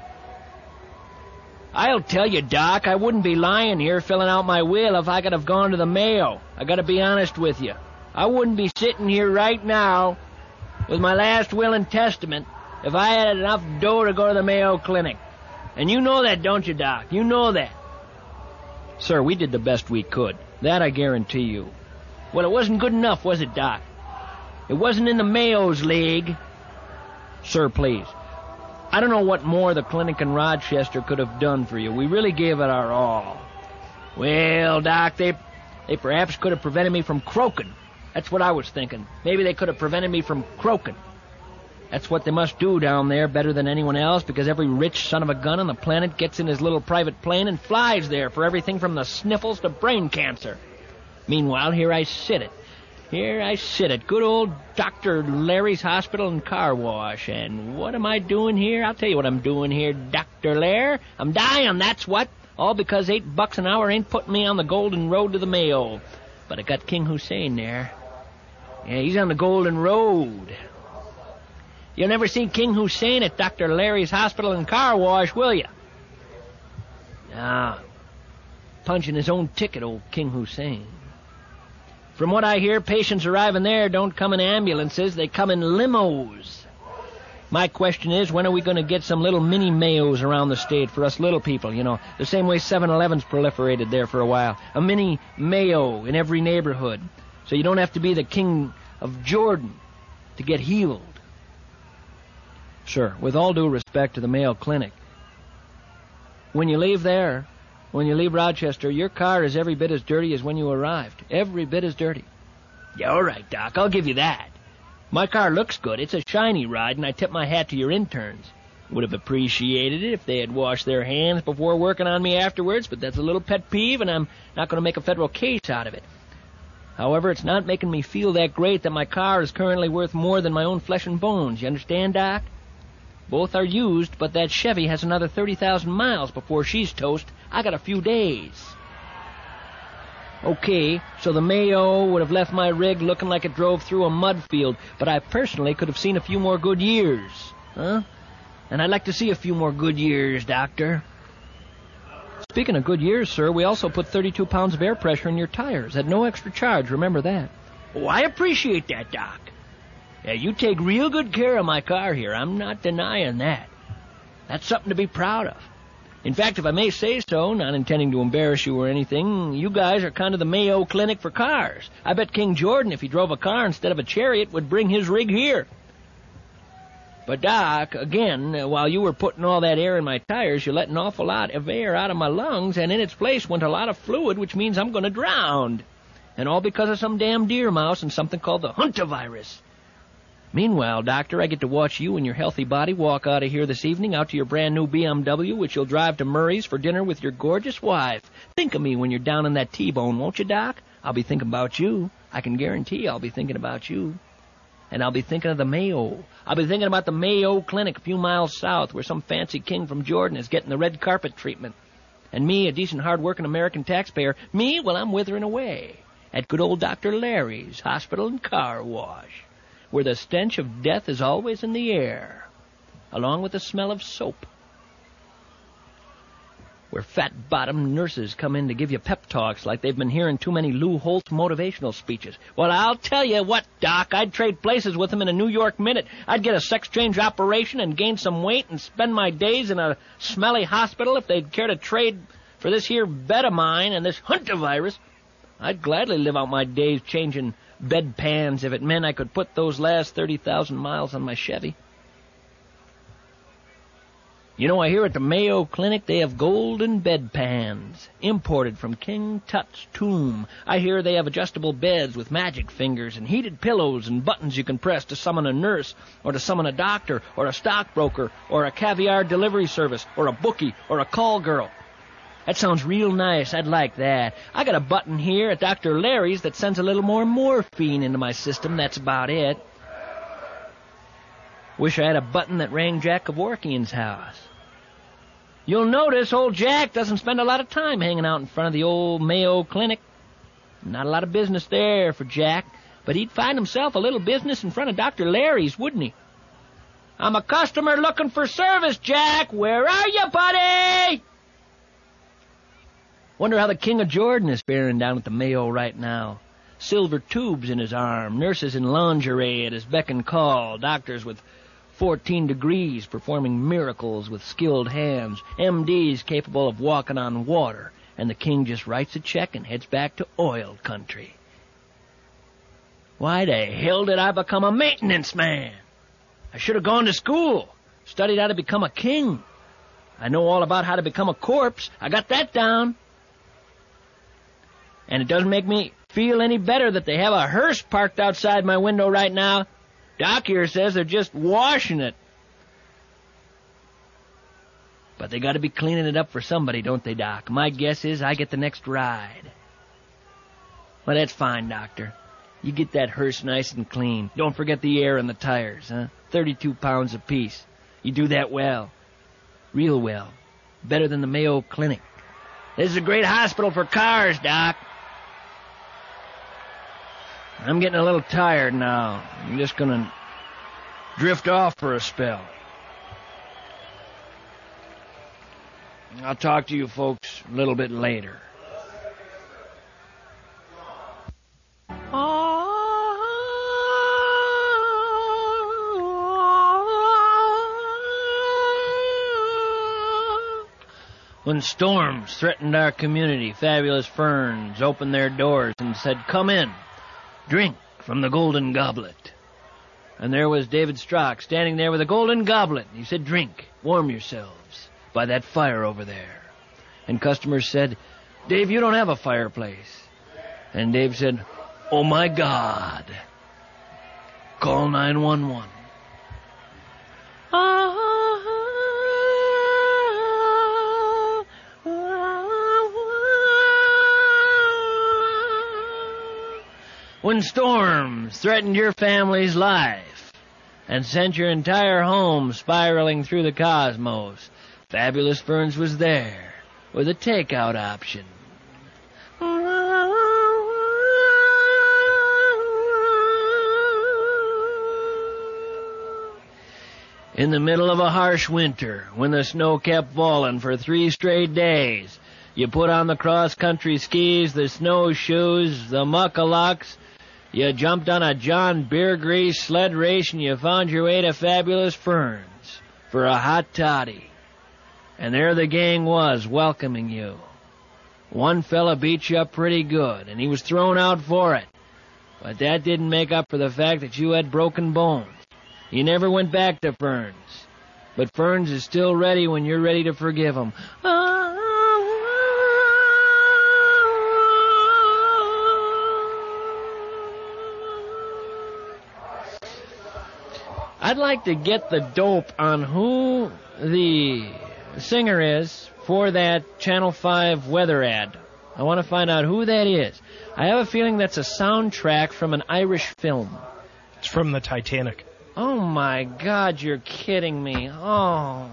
I'll tell you, Doc, I wouldn't be lying here filling out my will if I could have gone to the Mayo. I gotta be honest with you. I wouldn't be sitting here right now with my last will and testament if I had enough dough to go to the Mayo Clinic. And you know that, don't you, Doc? You know that. Sir, we did the best we could. That I guarantee you. Well, it wasn't good enough, was it, Doc? It wasn't in the Mayo's league. Sir, please. I don't know what more the clinic in Rochester could have done for you. We really gave it our all. Well, Doc, they perhaps could have prevented me from croaking. That's what I was thinking. Maybe they could have prevented me from croaking. That's what they must do down there better than anyone else, because every rich son of a gun on the planet gets in his little private plane and flies there for everything from the sniffles to brain cancer. Meanwhile, here I sit at good old Dr. Larry's Hospital and Car Wash. And what am I doing here? I'll tell you what I'm doing here, Dr. Lair. I'm dying, that's what. All because $8 an hour ain't putting me on the golden road to the Mayo. But I got King Hussein there. Yeah, he's on the golden road. You'll never see King Hussein at Dr. Larry's Hospital and Car Wash, will you? Nah. Punching his own ticket, old King Hussein. From what I hear, patients arriving there don't come in ambulances, they come in limos. My question is, when are we going to get some little mini Mayos around the state for us little people, you know, the same way 7-Elevens proliferated there for a while. A mini Mayo in every neighborhood, so you don't have to be the King of Jordan to get healed. Sure, with all due respect to the Mayo Clinic, when you leave Rochester, your car is every bit as dirty as when you arrived. Every bit as dirty. Yeah, all right, Doc, I'll give you that. My car looks good. It's a shiny ride, and I tip my hat to your interns. Would have appreciated it if they had washed their hands before working on me afterwards, but that's a little pet peeve, and I'm not going to make a federal case out of it. However, it's not making me feel that great that my car is currently worth more than my own flesh and bones. You understand, Doc? Both are used, but that Chevy has another 30,000 miles before she's toast. I got a few days. Okay, so the Mayo would have left my rig looking like it drove through a mud field, but I personally could have seen a few more good years. Huh? And I'd like to see a few more good years, Doctor. Speaking of good years, sir, we also put 32 pounds of air pressure in your tires at no extra charge. Remember that. Oh, I appreciate that, Doc. Yeah, you take real good care of my car here. I'm not denying that. That's something to be proud of. In fact, if I may say so, not intending to embarrass you or anything, you guys are kind of the Mayo Clinic for cars. I bet King Jordan, if he drove a car instead of a chariot, would bring his rig here. But, Doc, again, while you were putting all that air in my tires, you let an awful lot of air out of my lungs, and in its place went a lot of fluid, which means I'm going to drown. And all because of some damn deer mouse and something called the Huntavirus. Meanwhile, Doctor, I get to watch you and your healthy body walk out of here this evening out to your brand-new BMW, which you'll drive to Murray's for dinner with your gorgeous wife. Think of me when you're down in that T-bone, won't you, Doc? I'll be thinking about you. I can guarantee I'll be thinking about you. And I'll be thinking of the Mayo. I'll be thinking about the Mayo Clinic a few miles south where some fancy king from Jordan is getting the red carpet treatment. And me, a decent, hard-working American taxpayer, me, well, I'm withering away at good old Dr. Larry's Hospital and Car Wash, where the stench of death is always in the air, along with the smell of soap. Where fat-bottomed nurses come in to give you pep talks like they've been hearing too many Lou Holtz motivational speeches. Well, I'll tell you what, Doc, I'd trade places with them in a New York minute. I'd get a sex change operation and gain some weight and spend my days in a smelly hospital if they'd care to trade for this here bed of mine and this Huntavirus. I'd gladly live out my days changing bedpans if it meant I could put those last 30,000 miles on my Chevy. You know, I hear at the Mayo Clinic they have golden bedpans, imported from King Tut's tomb. I hear they have adjustable beds with magic fingers and heated pillows and buttons you can press to summon a nurse or to summon a doctor or a stockbroker or a caviar delivery service or a bookie or a call girl. That sounds real nice. I'd like that. I got a button here at Dr. Larry's that sends a little more morphine into my system. That's about it. Wish I had a button that rang Jack Kevorkian's house. You'll notice old Jack doesn't spend a lot of time hanging out in front of the old Mayo Clinic. Not a lot of business there for Jack, but he'd find himself a little business in front of Dr. Larry's, wouldn't he? I'm a customer looking for service, Jack. Where are you, buddy? Wonder how the King of Jordan is faring down at the Mayo right now. Silver tubes in his arm, nurses in lingerie at his beck and call, doctors with 14 degrees performing miracles with skilled hands, MDs capable of walking on water, and the king just writes a check and heads back to oil country. Why the hell did I become a maintenance man? I should have gone to school, studied how to become a king. I know all about how to become a corpse. I got that down. And it doesn't make me feel any better that they have a hearse parked outside my window right now. Doc here says they're just washing it. But they got to be cleaning it up for somebody, don't they, Doc? My guess is I get the next ride. Well, that's fine, Doctor. You get that hearse nice and clean. Don't forget the air and the tires, huh? 32 pounds apiece. You do that well. Real well. Better than the Mayo Clinic. This is a great hospital for cars, Doc. I'm getting a little tired now. I'm just gonna drift off for a spell. I'll talk to you folks a little bit later. When storms threatened our community, Fabulous Ferns opened their doors and said, "Come in, drink from the golden goblet." And there was David Strock standing there with a golden goblet. He said, "Drink, warm yourselves by that fire over there." And customers said, "Dave, you don't have a fireplace." And Dave said, "Oh my God, call 911. When storms threatened your family's life and sent your entire home spiraling through the cosmos, Fabulous Ferns was there with a takeout option. In the middle of a harsh winter, when the snow kept falling for 3 straight days, you put on the cross-country skis, the snowshoes, the muckalucks. You jumped on a John Beer Grease sled race and you found your way to Fabulous Ferns for a hot toddy. And there the gang was welcoming you. One fella beat you up pretty good, and he was thrown out for it. But that didn't make up for the fact that you had broken bones. You never went back to Ferns. But Ferns is still ready when you're ready to forgive him. I'd like to get the dope on who the singer is for that Channel 5 weather ad. I want to find out who that is. I have a feeling that's a soundtrack from an Irish film. It's from the Titanic. Oh, my God, you're kidding me. Oh,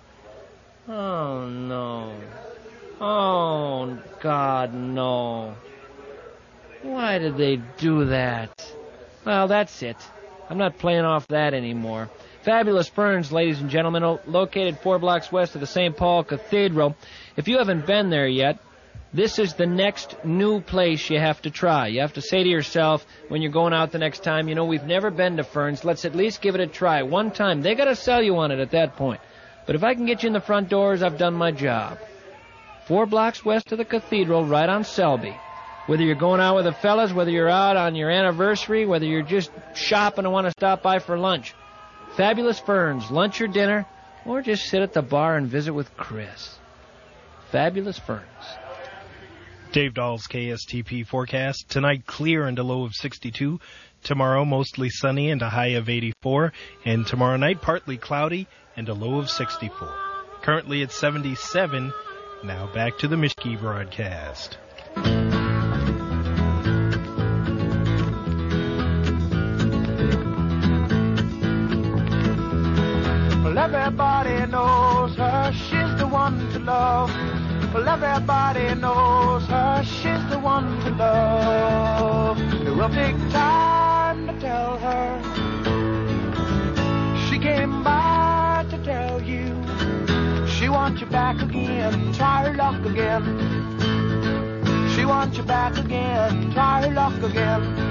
no. Oh, God, no. Why did they do that? Well, that's it. I'm not playing off that anymore. Fabulous Ferns, ladies and gentlemen, located 4 blocks west of the St. Paul Cathedral. If you haven't been there yet, this is the next new place you have to try. You have to say to yourself when you're going out the next time, you know, we've never been to Ferns. Let's at least give it a try. One time. They got to sell you on it at that point. But if I can get you in the front doors, I've done my job. 4 blocks west of the Cathedral, right on Selby. Whether you're going out with the fellas, whether you're out on your anniversary, whether you're just shopping and want to stop by for lunch. Fabulous Ferns, lunch or dinner, or just sit at the bar and visit with Chris. Fabulous Ferns. Dave Dahl's KSTP forecast. Tonight, clear and a low of 62. Tomorrow, mostly sunny and a high of 84. And tomorrow night, partly cloudy and a low of 64. Currently, it's 77 Now back to the Mischke broadcast. Well, everybody knows her, she's the one to love. Well, everybody knows her, she's the one to love. It will take time to tell her. She came by to tell you she wants you back again, try her luck again. She wants you back again, try her luck again.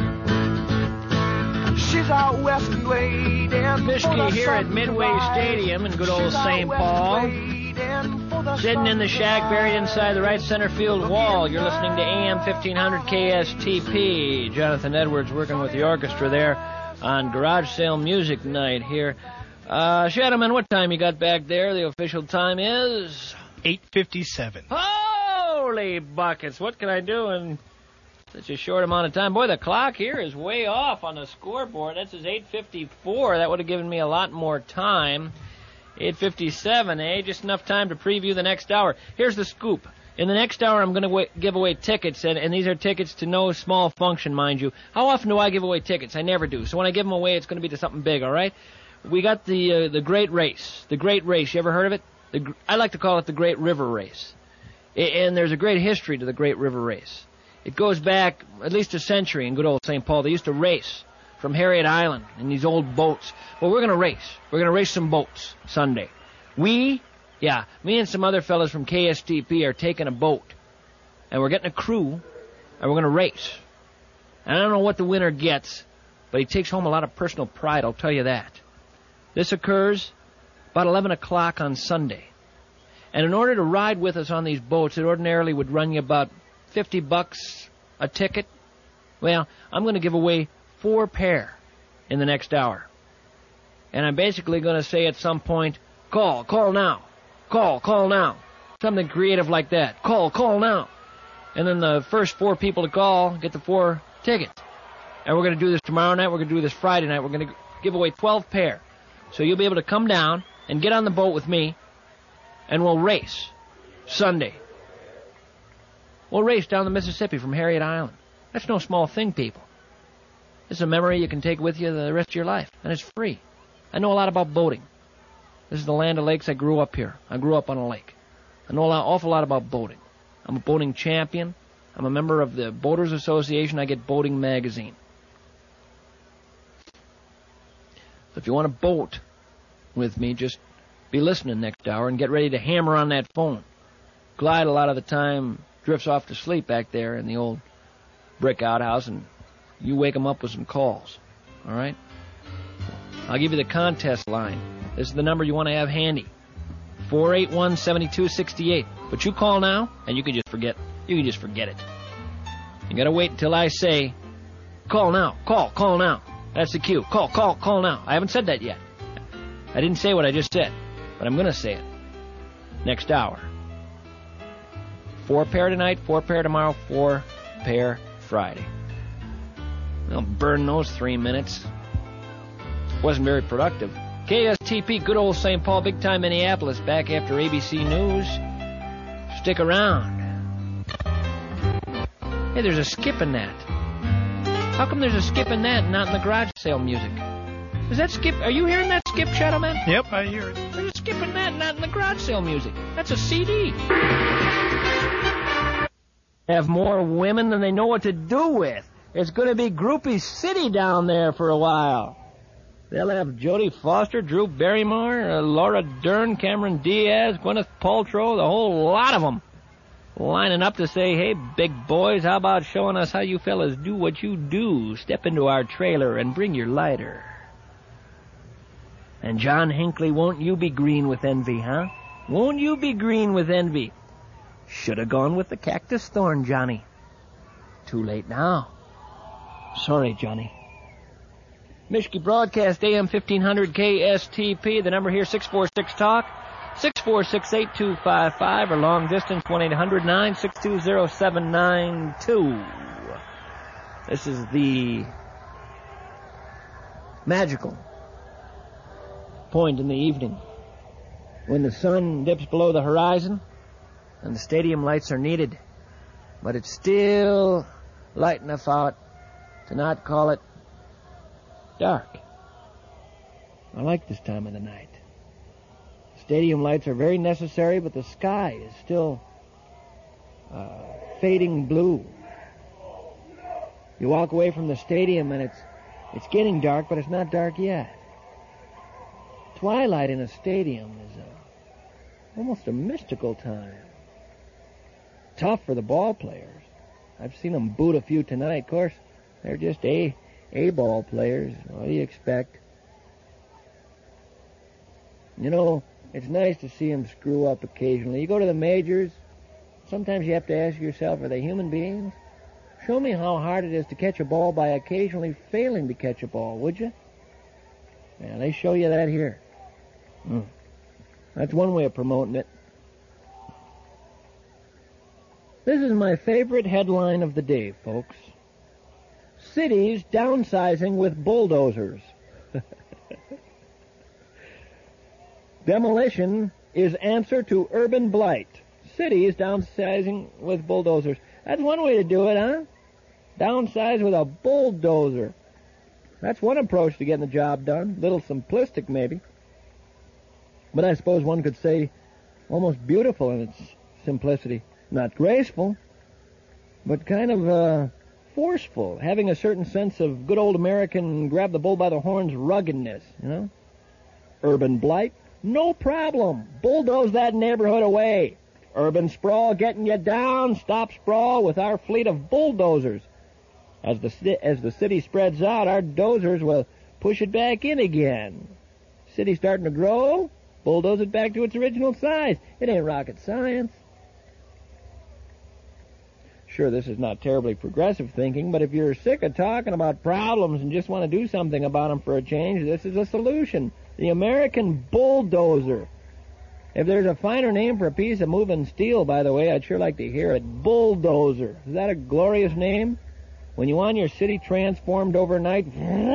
She's out west and waiting. Mischke here at Midway Stadium in good old St. Paul. Sitting in the shack buried inside the right center field wall. You're listening to AM 1500 KSTP. Jonathan Edwards working with the orchestra there on Garage Sale Music Night here. Shadowman, what time you got back there? The official time is 8:57. Holy buckets. What can I do in such a short amount of time? Boy, the clock here is way off on the scoreboard. That says 8:54. That would have given me a lot more time. 8:57, eh? Just enough time to preview the next hour. Here's the scoop. In the next hour, I'm going to give away tickets, and these are tickets to no small function, mind you. How often do I give away tickets? I never do. So when I give them away, it's going to be to something big, all right? We got the Great Race. The Great Race. You ever heard of it? I like to call it the Great River Race. And there's a great history to the Great River Race. It goes back at least a century in good old St. Paul. They used to race from Harriet Island in these old boats. Well, we're going to race. We're going to race some boats Sunday. Me and some other fellas from KSTP are taking a boat. And we're getting a crew, and we're going to race. And I don't know what the winner gets, but he takes home a lot of personal pride, I'll tell you that. This occurs about 11 o'clock on Sunday. And in order to ride with us on these boats, it ordinarily would run you about $50 a ticket. Well, I'm going to give away 4 pair in the next hour. And I'm basically going to say at some point, call now. Call now. Something creative like that. Call now. And then the first 4 people to call get the 4 tickets. And we're going to do this tomorrow night. We're going to do this Friday night. We're going to give away 12 pair. So you'll be able to come down and get on the boat with me, and we'll race Sunday. We'll race down the Mississippi from Harriet Island. That's no small thing, people. It's a memory you can take with you the rest of your life, and it's free. I know a lot about boating. This is the land of lakes. I grew up here. I grew up on a lake. I know an awful lot about boating. I'm a boating champion. I'm a member of the Boaters Association. I get Boating Magazine. So if you want to boat with me, just be listening next hour and get ready to hammer on that phone. Clyde, a lot of the time, drifts off to sleep back there in the old brick outhouse, and you wake him up with some calls. All right? I'll give you the contest line. This is the number you want to have handy. 481-7268. But you call now, and you can just forget. You can just forget it. You got to wait until I say, call now, call now. That's the cue. Call now. I haven't said that yet. I didn't say what I just said, but I'm going to say it. Next hour. 4 pair tonight, 4 pair tomorrow, 4 pair Friday. I'll burn those 3 minutes. Wasn't very productive. KSTP, good old St. Paul, big time Minneapolis, back after ABC News. Stick around. Hey, there's a skip in that. How come there's a skip in that and not in the garage sale music? Is that skip? Are you hearing that skip, Shadow Man? Yep, I hear it. There's a skip in that and not in the garage sale music. That's a CD. Have more women than they know what to do with. It's going to be Groupie City down there for a while. They'll have Jodie Foster, Drew Barrymore, Laura Dern, Cameron Diaz, Gwyneth Paltrow, the whole lot of them. Lining up to say, hey, big boys, how about showing us how you fellas do what you do? Step into our trailer and bring your lighter. And John Hinckley, won't you be green with envy, huh? Won't you be green with envy? Should have gone with the cactus thorn, Johnny. Too late now. Sorry, Johnny. Mischke broadcast AM 1500 KSTP. The number here, 646-TALK. 646-8255 or long distance 1-800-962-0792. This is the magical point in the evening when the sun dips below the horizon and the stadium lights are needed. But it's still light enough out to not call it dark. I like this time of the night. Stadium lights are very necessary, but the sky is still fading blue. You walk away from the stadium and it's getting dark, but it's not dark yet. Twilight in a stadium is almost a mystical time. Tough for the ball players. I've seen them boot a few tonight. Of course, they're just A-ball players. What do you expect? You know, it's nice to see them screw up occasionally. You go to the majors, sometimes you have to ask yourself, are they human beings? Show me how hard it is to catch a ball by occasionally failing to catch a ball, would you? Yeah, they show you that here. That's one way of promoting it. This is my favorite headline of the day, folks. Cities downsizing with bulldozers. Demolition is answer to urban blight. Cities downsizing with bulldozers. That's one way to do it, huh? Downsize with a bulldozer. That's one approach to getting the job done. Little simplistic, maybe. But I suppose one could say almost beautiful in its simplicity. Not graceful, but kind of forceful. Having a certain sense of good old American grab the bull by the horns ruggedness, you know? Urban blight? No problem. Bulldoze that neighborhood away. Urban sprawl getting you down. Stop sprawl with our fleet of bulldozers. As the city spreads out, our dozers will push it back in again. City starting to grow, bulldoze it back to its original size. It ain't rocket science. Sure, this is not terribly progressive thinking, but if you're sick of talking about problems and just want to do something about them for a change, this is a solution. The American bulldozer. If there's a finer name for a piece of moving steel, by the way, I'd sure like to hear it. Bulldozer. Is that a glorious name? When you want your city transformed overnight,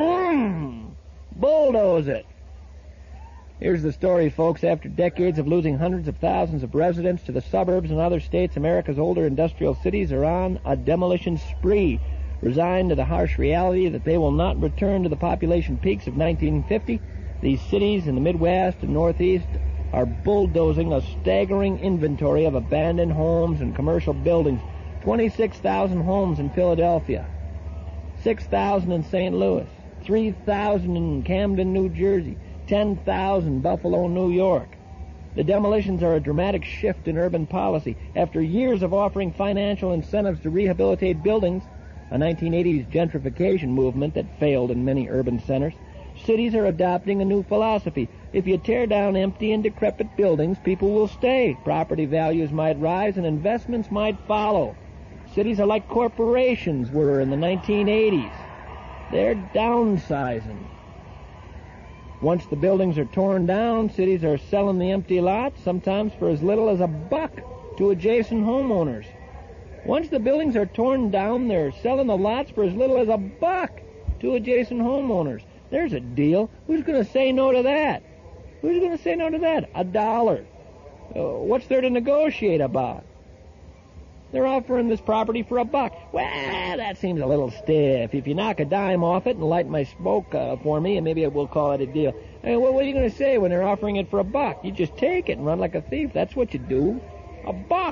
bulldoze it. Here's the story, folks. After decades of losing hundreds of thousands of residents to the suburbs and other states, America's older industrial cities are on a demolition spree, resigned to the harsh reality that they will not return to the population peaks of 1950. These cities in the Midwest and Northeast are bulldozing a staggering inventory of abandoned homes and commercial buildings. 26,000 homes in Philadelphia, 6,000 in St. Louis, 3,000 in Camden, New Jersey, 10,000 Buffalo, New York. The demolitions are a dramatic shift in urban policy. After years of offering financial incentives to rehabilitate buildings, a 1980s gentrification movement that failed in many urban centers, cities are adopting a new philosophy. If you tear down empty and decrepit buildings, people will stay. Property values might rise and investments might follow. Cities are like corporations were in the 1980s. They're downsizing. Once the buildings are torn down, cities are selling the empty lots, sometimes for as little as $1 to adjacent homeowners. Once the buildings are torn down, they're selling the lots for as little as $1 to adjacent homeowners. There's a deal. Who's going to say no to that? Who's going to say no to that? $1. What's there to negotiate about? They're offering this property for $1. Well, that seems a little stiff. If you knock a dime off it and light my smoke for me, and maybe we'll call it a deal. What are you going to say when they're offering it for $1? You just take it and run like a thief. That's what you do. $1.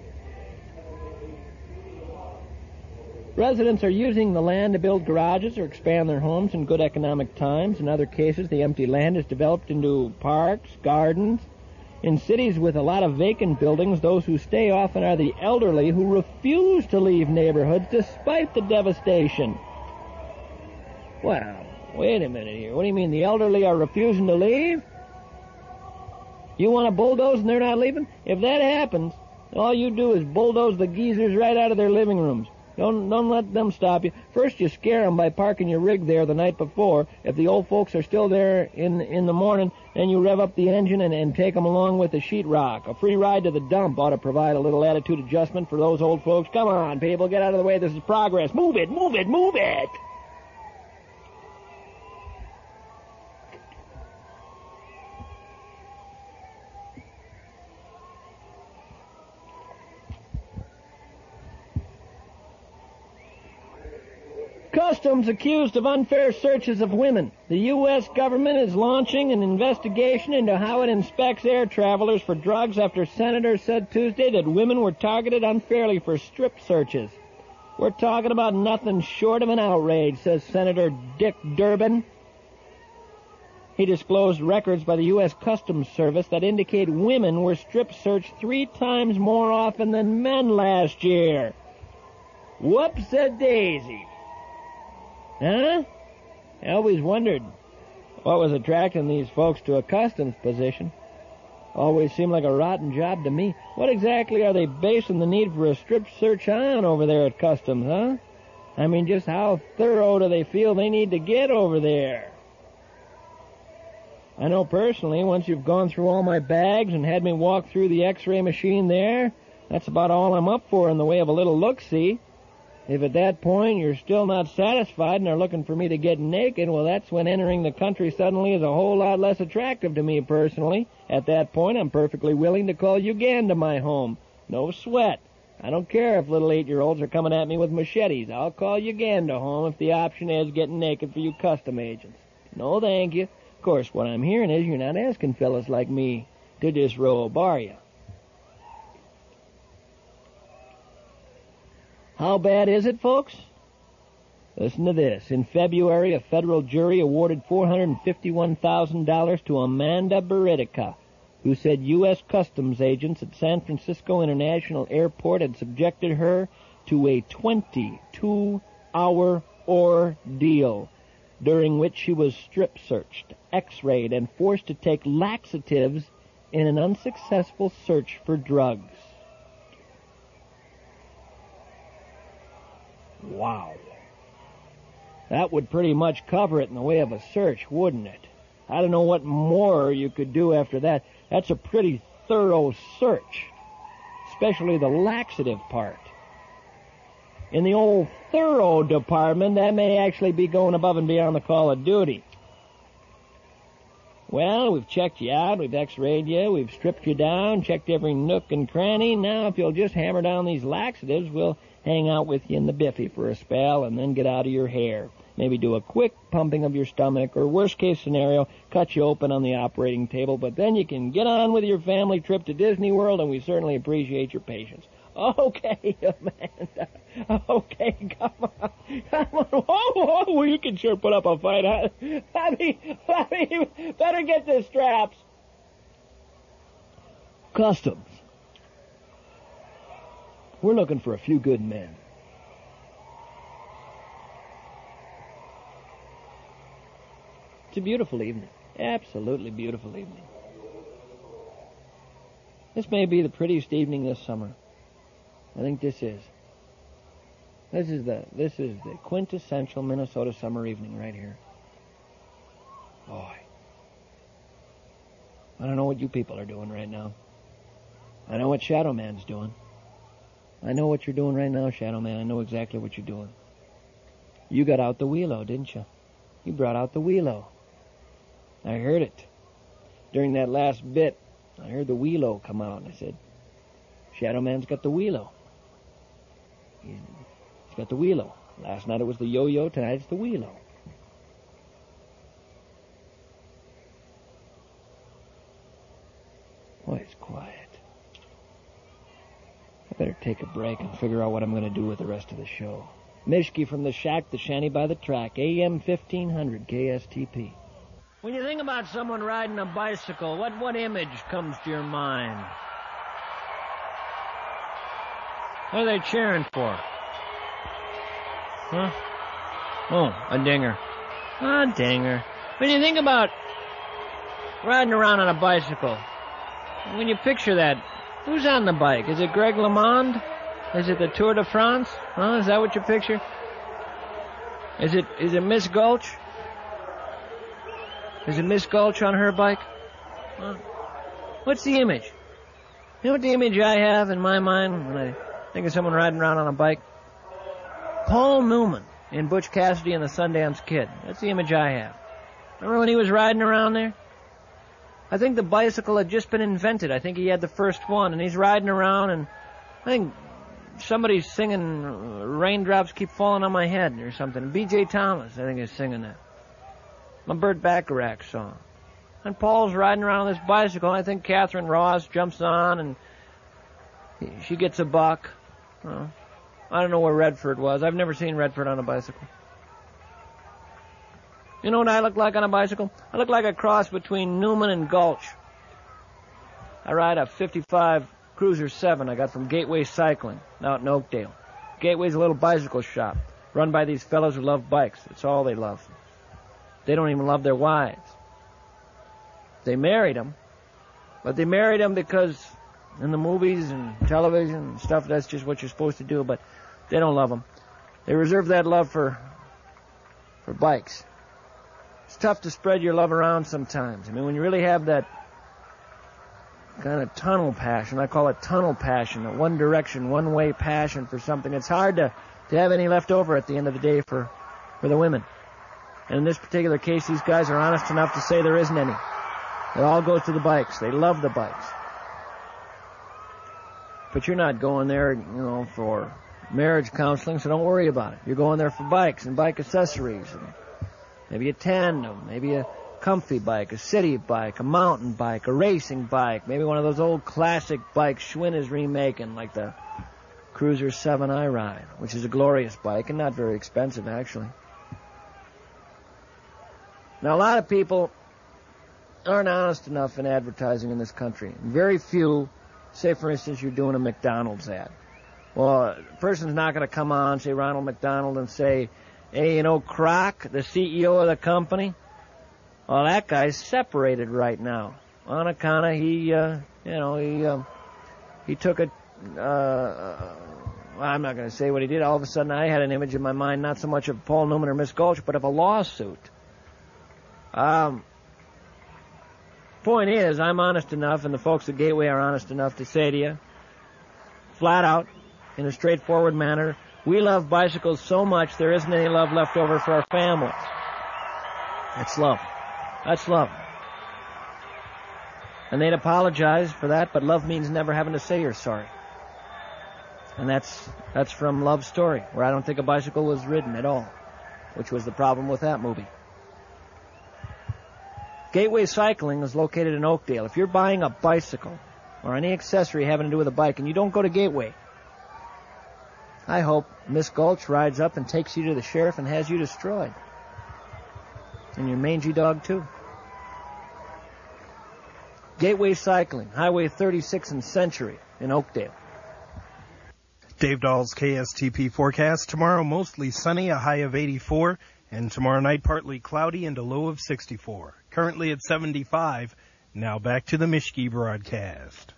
Residents are using the land to build garages or expand their homes in good economic times. In other cases, the empty land is developed into parks, gardens. In cities with a lot of vacant buildings, those who stay often are the elderly who refuse to leave neighborhoods despite the devastation. Well, wait a minute here. What do you mean the elderly are refusing to leave? You want to bulldoze and they're not leaving? If that happens, all you do is bulldoze the geezers right out of their living rooms. Don't let them stop you. First, you scare them by parking your rig there the night before. If the old folks are still there in the morning, then you rev up the engine and take them along with the sheetrock. A free ride to the dump ought to provide a little attitude adjustment for those old folks. Come on, people, get out of the way. This is progress. Move it, move it, move it! Customs accused of unfair searches of women. The U.S. government is launching an investigation into how it inspects air travelers for drugs after senators said Tuesday that women were targeted unfairly for strip searches. We're talking about nothing short of an outrage, says Senator Dick Durbin. He disclosed records by the U.S. Customs Service that indicate women were strip searched 3 times more often than men last year. Whoops-a-daisy. Huh? I always wondered what was attracting these folks to a customs position. Always seemed like a rotten job to me. What exactly are they basing the need for a strip search on over there at customs, huh? I mean, just how thorough do they feel they need to get over there? I know personally, once you've gone through all my bags and had me walk through the x-ray machine there, that's about all I'm up for in the way of a little look-see. If at that point you're still not satisfied and are looking for me to get naked, well, that's when entering the country suddenly is a whole lot less attractive to me personally. At that point, I'm perfectly willing to call Uganda my home. No sweat. I don't care if little 8-year-olds are coming at me with machetes. I'll call Uganda home if the option is getting naked for you custom agents. No, thank you. Of course, what I'm hearing is you're not asking fellas like me to disrobe, are you? How bad is it, folks? Listen to this. In February, a federal jury awarded $451,000 to Amanda Buritica, who said U.S. Customs agents at San Francisco International Airport had subjected her to a 22-hour ordeal, during which she was strip-searched, x-rayed, and forced to take laxatives in an unsuccessful search for drugs. Wow. That would pretty much cover it in the way of a search, wouldn't it? I don't know what more you could do after that. That's a pretty thorough search, especially the laxative part. In the old thorough department, that may actually be going above and beyond the call of duty. Well, we've checked you out, we've x-rayed you, we've stripped you down, checked every nook and cranny. Now, if you'll just hammer down these laxatives, we'll hang out with you in the biffy for a spell and then get out of your hair. Maybe do a quick pumping of your stomach, or worst case scenario, cut you open on the operating table, but then you can get on with your family trip to Disney World, and we certainly appreciate your patience. Okay, Amanda. Okay, come on. Oh, you can sure put up a fight, huh? Let me better get the straps. Customs. We're looking for a few good men. It's a beautiful evening. Absolutely beautiful evening. This may be the prettiest evening this summer. I think this is. This is the quintessential Minnesota summer evening right here. Boy. I don't know what you people are doing right now. I know what Shadow Man's doing. I know what you're doing right now, Shadow Man. I know exactly what you're doing. You got out the wheelo, didn't you? You brought out the wheelo. I heard it. During that last bit, I heard the wheelo come out, and I said, Shadow Man's got the wheelo. He's got the wheelo. Last night it was the yo-yo, tonight it's the wheelo. Boy, it's quiet. I better take a break and figure out what I'm going to do with the rest of the show. Mishke from the shack, the shanty by the track, AM 1500 KSTP. When you think about someone riding a bicycle, what image comes to your mind? What are they cheering for? Huh? Oh, a dinger. A dinger. When you think about riding around on a bicycle, when you picture that, who's on the bike? Is it Greg LeMond? Is it the Tour de France? Huh? Is that what you picture? Is it Miss Gulch? Is it Miss Gulch on her bike? Huh? What's the image? You know what the image I have in my mind when I think of someone riding around on a bike? Paul Newman in Butch Cassidy and the Sundance Kid. That's the image I have. Remember when he was riding around there? I think the bicycle had just been invented. I think he had the first one, and he's riding around, and I think somebody's singing Raindrops Keep Falling on My Head or something. B.J. Thomas, I think, is singing that. A Burt Bacharach song. And Paul's riding around on this bicycle, and I think Catherine Ross jumps on, and she gets a buck. I don't know where Redford was. I've never seen Redford on a bicycle. You know what I look like on a bicycle? I look like a cross between Newman and Gulch. I ride a 55 Cruiser 7 I got from Gateway Cycling out in Oakdale. Gateway's a little bicycle shop run by these fellows who love bikes. That's all they love. They don't even love their wives. They married them, but they married them because in the movies and television and stuff, that's just what you're supposed to do, but they don't love them. They reserve that love for bikes. It's tough to spread your love around sometimes. I mean, when you really have that kind of tunnel passion, I call it tunnel passion, a one direction, one-way passion for something, it's hard to have any left over at the end of the day for the women. And in this particular case, these guys are honest enough to say there isn't any. It all goes to the bikes. They love the bikes. But you're not going there, for marriage counseling, so don't worry about it. You're going there for bikes and bike accessories. And maybe a tandem, maybe a comfy bike, a city bike, a mountain bike, a racing bike, maybe one of those old classic bikes Schwinn is remaking, like the Cruiser 7 I ride, which is a glorious bike and not very expensive, actually. Now, a lot of people aren't honest enough in advertising in this country. Very few, say, for instance, you're doing a McDonald's ad. Well, a person's not going to come on, say, Ronald McDonald, and say, hey, Kroc, the CEO of the company, well, that guy's separated right now. On account of he took a, I'm not going to say what he did. All of a sudden, I had an image in my mind, not so much of Paul Newman or Miss Gulch, but of a lawsuit. Point is, I'm honest enough, and the folks at Gateway are honest enough to say to you, flat out, in a straightforward manner, we love bicycles so much there isn't any love left over for our families. That's love. That's love. And they'd apologize for that, but love means never having to say you're sorry. And that's from Love's Story, where I don't think a bicycle was ridden at all, which was the problem with that movie. Gateway Cycling is located in Oakdale. If you're buying a bicycle or any accessory having to do with a bike and you don't go to Gateway, I hope Miss Gulch rides up and takes you to the sheriff and has you destroyed. And your mangy dog, too. Gateway Cycling, Highway 36 and Century in Oakdale. Dave Dahl's KSTP forecast. Tomorrow, mostly sunny, a high of 84. And tomorrow night, partly cloudy and a low of 64. Currently at 75. Now back to the Mischke broadcast.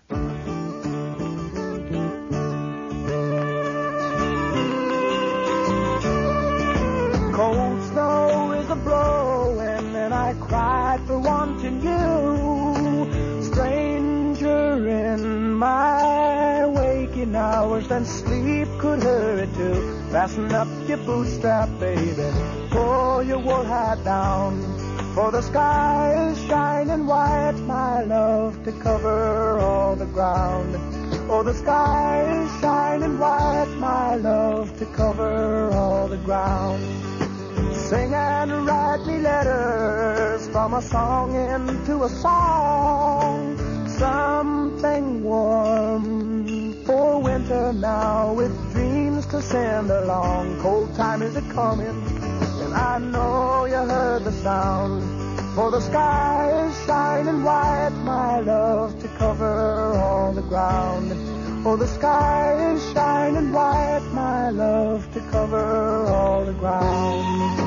Cold snow is a-blowing and I cried for wanting you. Stranger in my waking hours, then sleep could hurry too. Fasten up your bootstrap, baby. Pull your wool hat down. For the sky is shining white, my love, to cover all the ground. Oh, the sky is shining white, my love, to cover all the ground. Sing and write me letters from a song into a song. Something warm for winter now, with dreams to send along. Cold time is a-coming, and I know you heard the sound. For the sky is shining white, my love, to cover all the ground. Oh, the sky is shining white, my love, to cover all the ground.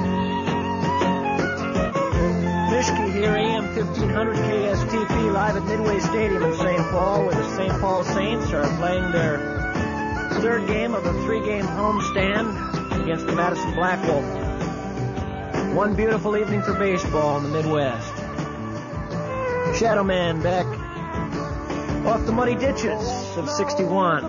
Mischke here, AM 1500 KSTP, live at Midway Stadium in St. Paul, where the St. Paul Saints are playing their third game of a three-game homestand against the Madison Black Wolf. One beautiful evening for baseball in the Midwest. Shadow Man back off the muddy ditches of 61.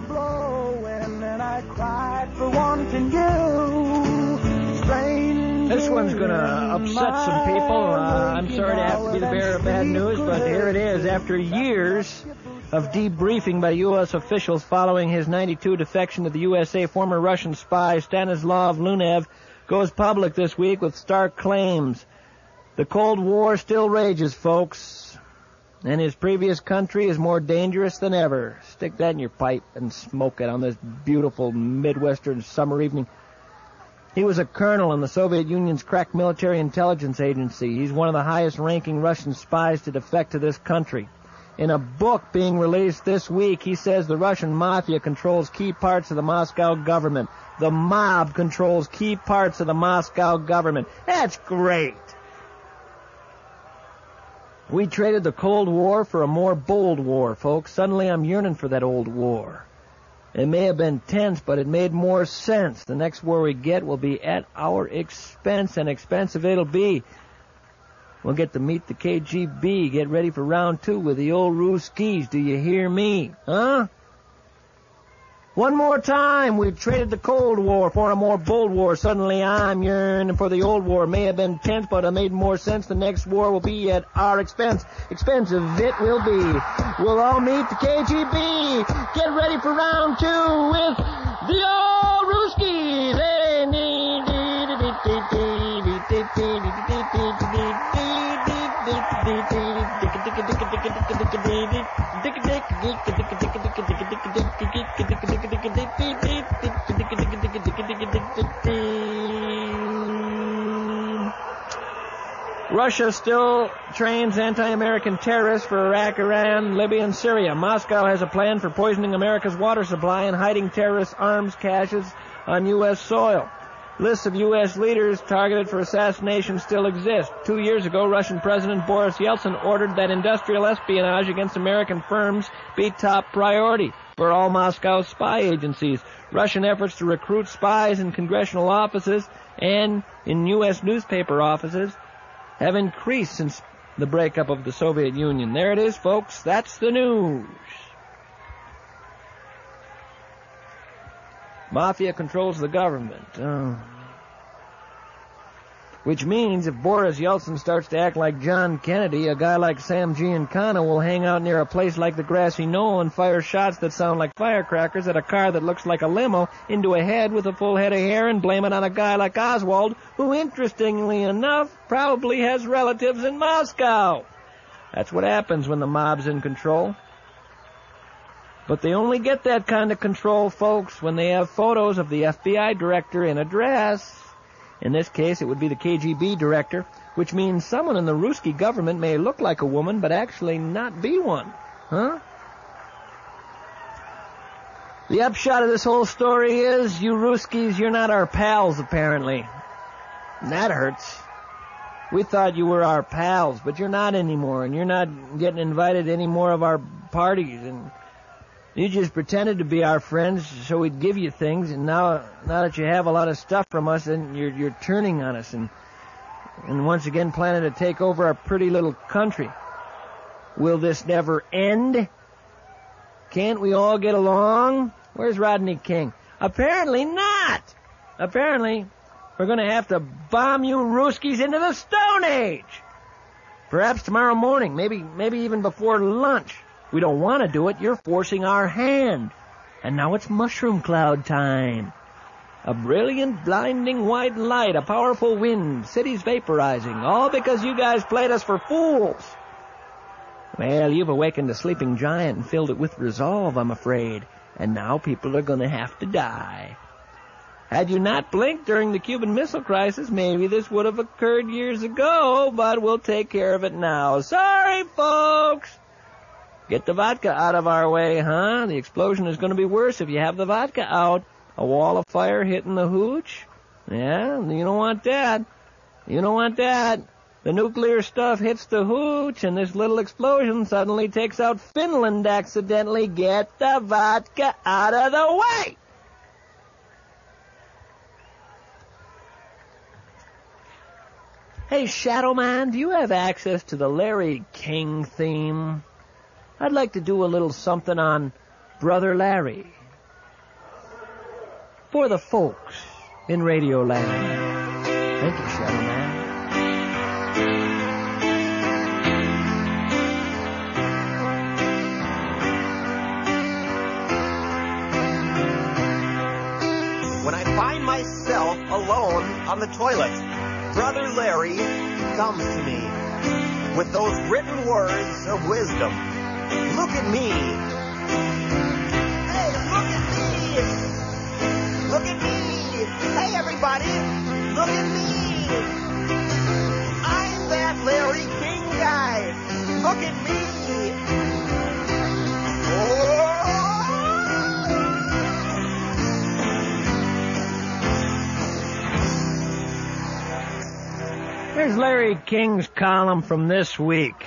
This one's going to upset some people. I'm sorry to have to be the bearer of bad news, but here it is. After years of debriefing by U.S. officials following his 92 defection to the USA, former Russian spy Stanislav Lunev goes public this week with stark claims. The Cold War still rages, folks, and his previous country is more dangerous than ever. Stick that in your pipe and smoke it on this beautiful Midwestern summer evening. He was a colonel in the Soviet Union's crack military intelligence agency. He's one of the highest-ranking Russian spies to defect to this country. In a book being released this week, he says the Russian mafia controls key parts of the Moscow government. The mob controls key parts of the Moscow government. That's great. We traded the Cold War for a more bold war, folks. Suddenly I'm yearning for that old war. It may have been tense, but it made more sense. The next war we get will be at our expense, and expensive it'll be. We'll get to meet the KGB. Get ready for round 2 with the old Ruskies. Do you hear me? Huh? One more time. We've traded the Cold War for a more bold war. Suddenly I'm yearning for the old war. May have been tense, but it made more sense. The next war will be at our expense. Expensive it will be. We'll all meet the KGB. Get ready for round 2 with the old Ruskies. Russia still trains anti-American terrorists for Iraq, Iran, Libya, and Syria. Moscow has a plan for poisoning America's water supply and hiding terrorist arms caches on U.S. soil. Lists of U.S. leaders targeted for assassination still exist. 2 years ago, Russian President Boris Yeltsin ordered that industrial espionage against American firms be top priority for all Moscow spy agencies. Russian efforts to recruit spies in congressional offices and in U.S. newspaper offices have increased since the breakup of the Soviet Union. There it is, folks. That's the news. Mafia controls the government. Which means if Boris Yeltsin starts to act like John Kennedy, a guy like Sam Giancana will hang out near a place like the Grassy Knoll and fire shots that sound like firecrackers at a car that looks like a limo into a head with a full head of hair and blame it on a guy like Oswald, who, interestingly enough, probably has relatives in Moscow. That's what happens when the mob's in control. But they only get that kind of control, folks, when they have photos of the FBI director in a dress. In this case, it would be the KGB director, which means someone in the Ruski government may look like a woman, but actually not be one. Huh? The upshot of this whole story is, you Ruskis, you're not our pals, apparently. And that hurts. We thought you were our pals, but you're not anymore, and you're not getting invited to any more of our parties, and you just pretended to be our friends so we'd give you things, and now that you have a lot of stuff from us, then you're turning on us and once again planning to take over our pretty little country. Will this never end? Can't we all get along? Where's Rodney King? Apparently not. Apparently, we're going to have to bomb you Ruskies into the Stone Age. Perhaps tomorrow morning, maybe even before lunch. We don't want to do it. You're forcing our hand. And now it's mushroom cloud time. A brilliant, blinding white light, a powerful wind, cities vaporizing, all because you guys played us for fools. Well, you've awakened a sleeping giant and filled it with resolve, I'm afraid. And now people are going to have to die. Had you not blinked during the Cuban Missile Crisis, maybe this would have occurred years ago, but we'll take care of it now. Sorry, folks. Get the vodka out of our way, huh? The explosion is going to be worse if you have the vodka out. A wall of fire hitting the hooch? Yeah, you don't want that. You don't want that. The nuclear stuff hits the hooch, and this little explosion suddenly takes out Finland accidentally. Get the vodka out of the way! Hey, Shadow Man, do you have access to the Larry King theme? I'd like to do a little something on Brother Larry. For the folks in Radio Land. Thank you, Shadow Man. toilet, Brother Larry comes to me with those written words of wisdom. Look at me. Hey, look at me. Look at me. Hey, everybody. Look at me. I'm that Larry King guy. Look at me. Oh. Here's Larry King's column from this week.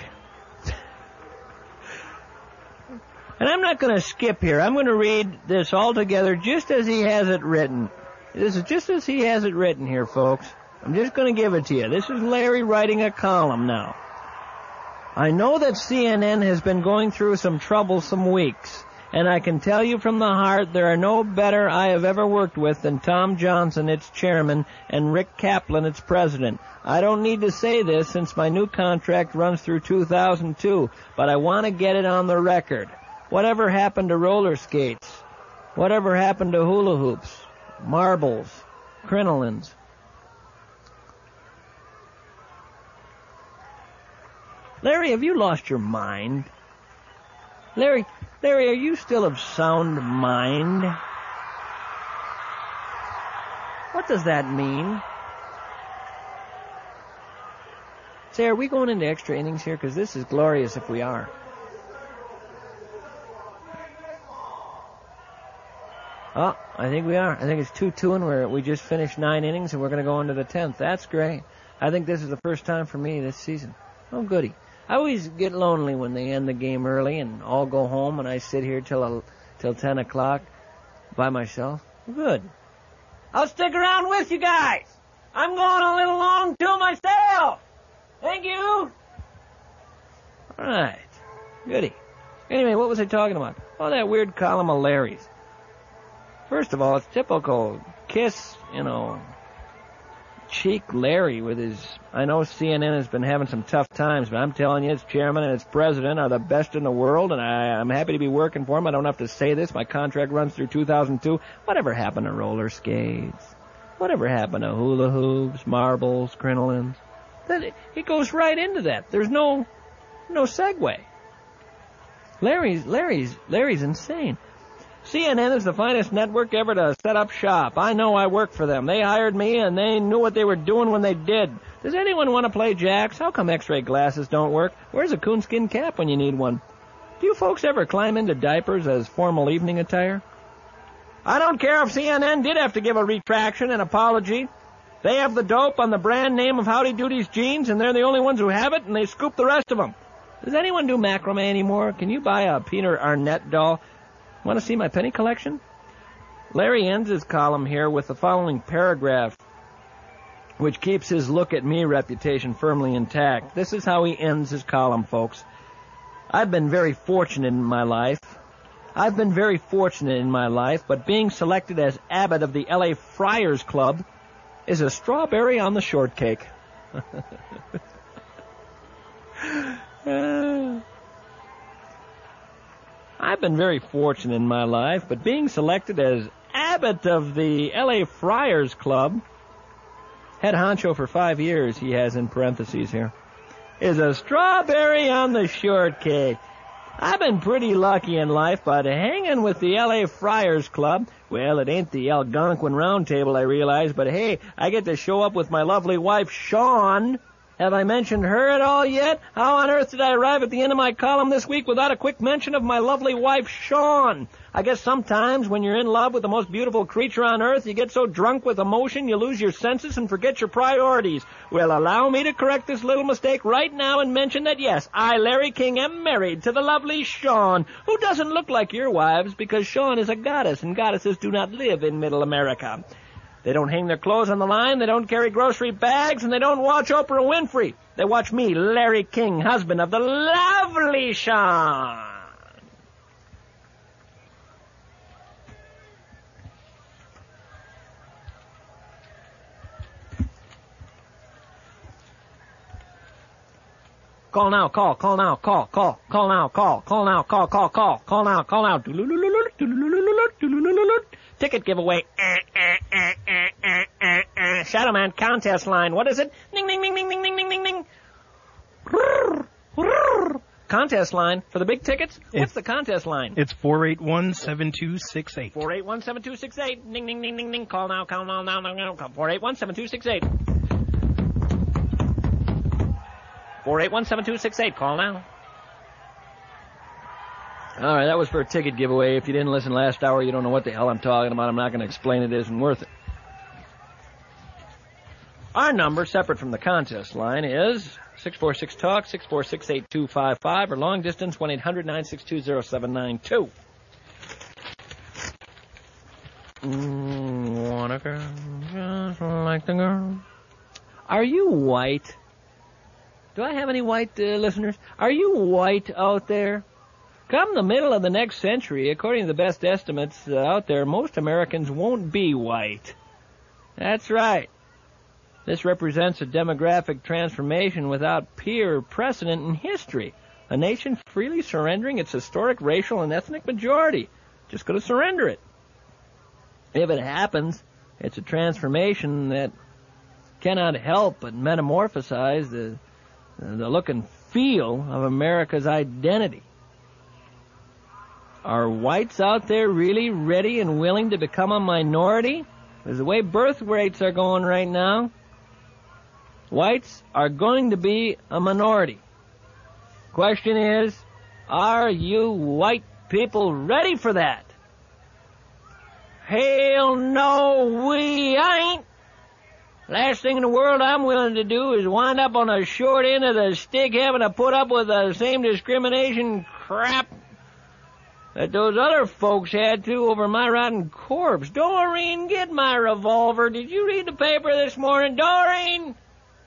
And I'm not going to skip here. I'm going to read this all together just as he has it written. This is just as he has it written here, folks. I'm just going to give it to you. This is Larry writing a column now. I know that CNN has been going through some troublesome weeks, and I can tell you from the heart there are no better I have ever worked with than Tom Johnson, its chairman, and Rick Kaplan, its president. I don't need to say this since my new contract runs through 2002, but I want to get it on the record. Whatever happened to roller skates? Whatever happened to hula hoops, marbles, crinolines? Larry, have you lost your mind? Larry, are you still of sound mind? What does that mean? Say, are we going into extra innings here? Because this is glorious if we are. Oh, I think we are. I think it's 2-2 and we just finished 9 innings and we're going to go into the 10th. That's great. I think this is the first time for me this season. Oh, goody. I always get lonely when they end the game early and all go home and I sit here till 10 o'clock by myself. Good. I'll stick around with you guys. I'm going a little long to myself. Thank you. All right. Goody. Anyway, what was I talking about? Oh, that weird column of Larry's. First of all, it's typical Kiss, cheek Larry with his... I know CNN has been having some tough times, but I'm telling you, its chairman and its president are the best in the world, and I'm happy to be working for them. I don't have to say this. My contract runs through 2002. Whatever happened to roller skates? Whatever happened to hula hoops, marbles, crinolines? It goes right into that. There's no segue. Larry's insane. CNN is the finest network ever to set up shop. I know I work for them. They hired me, and they knew what they were doing when they did. Does anyone want to play jacks? How come x-ray glasses don't work? Where's a coonskin cap when you need one? Do you folks ever climb into diapers as formal evening attire? I don't care if CNN did have to give a retraction and apology. They have the dope on the brand name of Howdy Doody's jeans, and they're the only ones who have it, and they scoop the rest of them. Does anyone do macrame anymore? Can you buy a Peter Arnett doll? Want to see my penny collection? Larry ends his column here with the following paragraph, which keeps his look at me reputation firmly intact. This is how he ends his column, folks. I've been very fortunate in my life, but being selected as abbot of the L.A. Friars Club is a strawberry on the shortcake. I've been very fortunate in my life, but being selected as abbot of the L.A. Friars Club, head honcho for 5 years, he has in parentheses here, is a strawberry on the shortcake. I've been pretty lucky in life, but hanging with the L.A. Friars Club, well, it ain't the Algonquin Round Table, I realize, but hey, I get to show up with my lovely wife, Shawn. Have I mentioned her at all yet? How on earth did I arrive at the end of my column this week without a quick mention of my lovely wife, Shawn? I guess sometimes when you're in love with the most beautiful creature on earth, you get so drunk with emotion you lose your senses and forget your priorities. Well, allow me to correct this little mistake right now and mention that, yes, I, Larry King, am married to the lovely Shawn, who doesn't look like your wives because Shawn is a goddess, and goddesses do not live in Middle America. They don't hang their clothes on the line, they don't carry grocery bags, and they don't watch Oprah Winfrey. They watch me, Larry King, husband of the lovely Shawn. Call now, call now, call now. Ticket giveaway. Shadow Man contest line. What is it? Ding, ding, ding, ding, ding, ding, ding, ding, ding. Contest line for the big tickets? What's the contest line? It's 481-7268. 481-7268. Ding, ding, ding, ding, ding. Call now. 481-7268. 481-7268. Call now. All right, that was for a ticket giveaway. If you didn't listen last hour, you don't know what the hell I'm talking about. I'm not going to explain it. It isn't worth it. Our number, separate from the contest line, is 646-TALK, 646-8255, or long distance, 1-800-962-0792. Want a girl just like the girl? Are you white? Do I have any white listeners? Are you white out there? Come the middle of the next century, according to the best estimates out there, most Americans won't be white. That's right. This represents a demographic transformation without peer precedent in history. A nation freely surrendering its historic racial and ethnic majority. Just going to surrender it. If it happens, it's a transformation that cannot help but metamorphosize the look and feel of America's identity. Are whites out there really ready and willing to become a minority? Because the way birth rates are going right now, whites are going to be a minority. Question is, are you white people ready for that? Hell no, we ain't. Last thing in the world I'm willing to do is wind up on the short end of the stick having to put up with the same discrimination crap that those other folks had to over my rotten corpse. Doreen, get my revolver. Did you read the paper this morning, Doreen?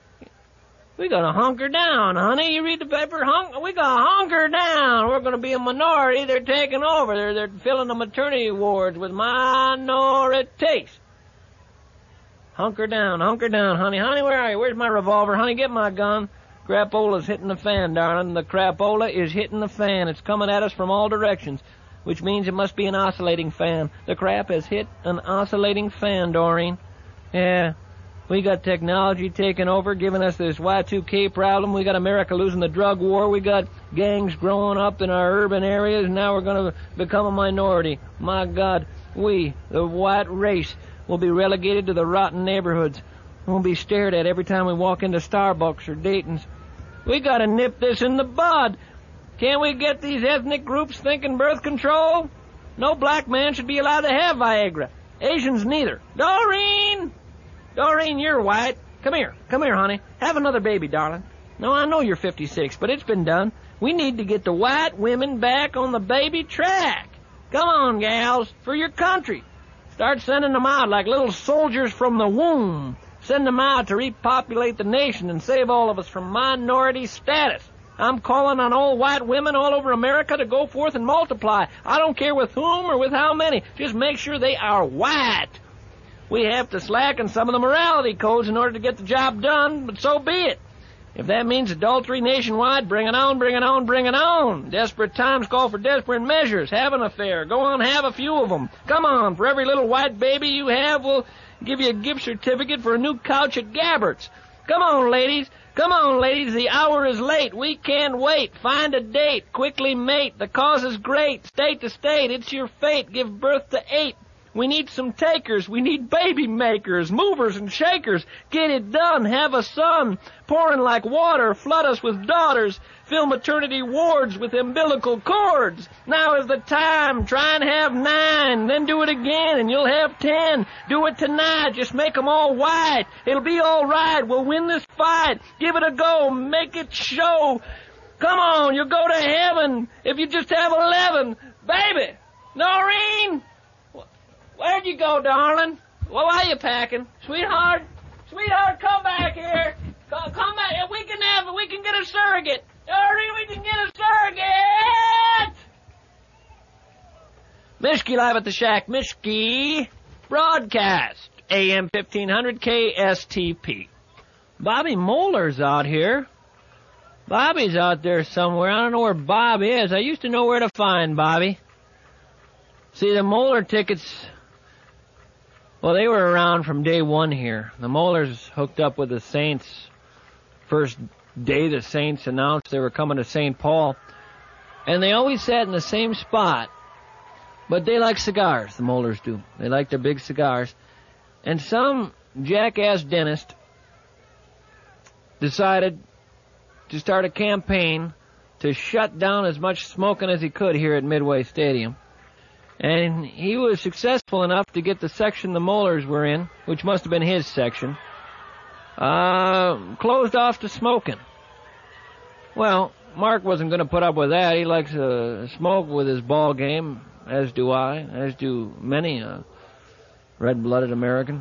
We gotta hunker down, honey. You read the paper? We gotta hunker down. We're gonna be a minority. They're taking over. They're filling the maternity wards with minorities. Hunker down, honey. Honey, where are you? Where's my revolver? Honey, get my gun. Crapola's hitting the fan, darling. The crapola is hitting the fan. It's coming at us from all directions, which means it must be an oscillating fan. The crap has hit an oscillating fan, Doreen. Yeah. We got technology taking over, giving us this Y2K problem. We got America losing the drug war. We got gangs growing up in our urban areas, and now we're going to become a minority. My God, we, the white race, will be relegated to the rotten neighborhoods. We'll be stared at every time we walk into Starbucks or Dayton's. We got to nip this in the bud. Can't we get these ethnic groups thinking birth control? No black man should be allowed to have Viagra. Asians neither. Doreen! Doreen, you're white. Come here, honey. Have another baby, darling. No, I know you're 56, but it's been done. We need to get the white women back on the baby track. Come on, gals, for your country. Start sending them out like little soldiers from the womb. Send them out to repopulate the nation and save all of us from minority status. I'm calling on all white women all over America to go forth and multiply. I don't care with whom or with how many. Just make sure they are white. We have to slacken some of the morality codes in order to get the job done, but so be it. If that means adultery nationwide, bring it on, bring it on, bring it on. Desperate times call for desperate measures. Have an affair. Go on, have a few of them. Come on, for every little white baby you have, we'll give you a gift certificate for a new couch at Gabbert's. Come on, ladies. Come on, ladies. The hour is late. We can't wait. Find a date. Quickly mate. The cause is great. State to state. It's your fate. Give birth to 8. We need some takers. We need baby makers, movers and shakers. Get it done. Have a son. Pouring like water. Flood us with daughters. Fill maternity wards with umbilical cords. Now is the time. Try and have 9. Then do it again and you'll have 10. Do it tonight. Just make them all white. It'll be all right. We'll win this fight. Give it a go. Make it show. Come on. You'll go to heaven if you just have 11. Baby. Noreen. Where'd you go, darling? Well, why are you packing? Sweetheart, come back here. Come back. We can get a surrogate. Doreen, we can get a surrogate. Mishki live at the shack. Mishki broadcast. AM 1500 KSTP. Bobby Moeller's out here. Bobby's out there somewhere. I don't know where Bob is. I used to know where to find Bobby. See, the Moeller tickets Well, they were around from day one here. The Mollers hooked up with the Saints. First day the Saints announced they were coming to St. Paul. And they always sat in the same spot. But they like cigars, the Mollers do. They like their big cigars. And some jackass dentist decided to start a campaign to shut down as much smoking as he could here at Midway Stadium. And he was successful enough to get the section the Mollers were in, which must have been his section, closed off to smoking. Well, Mark wasn't going to put up with that. He likes to smoke with his ball game, as do I, as do many red-blooded American.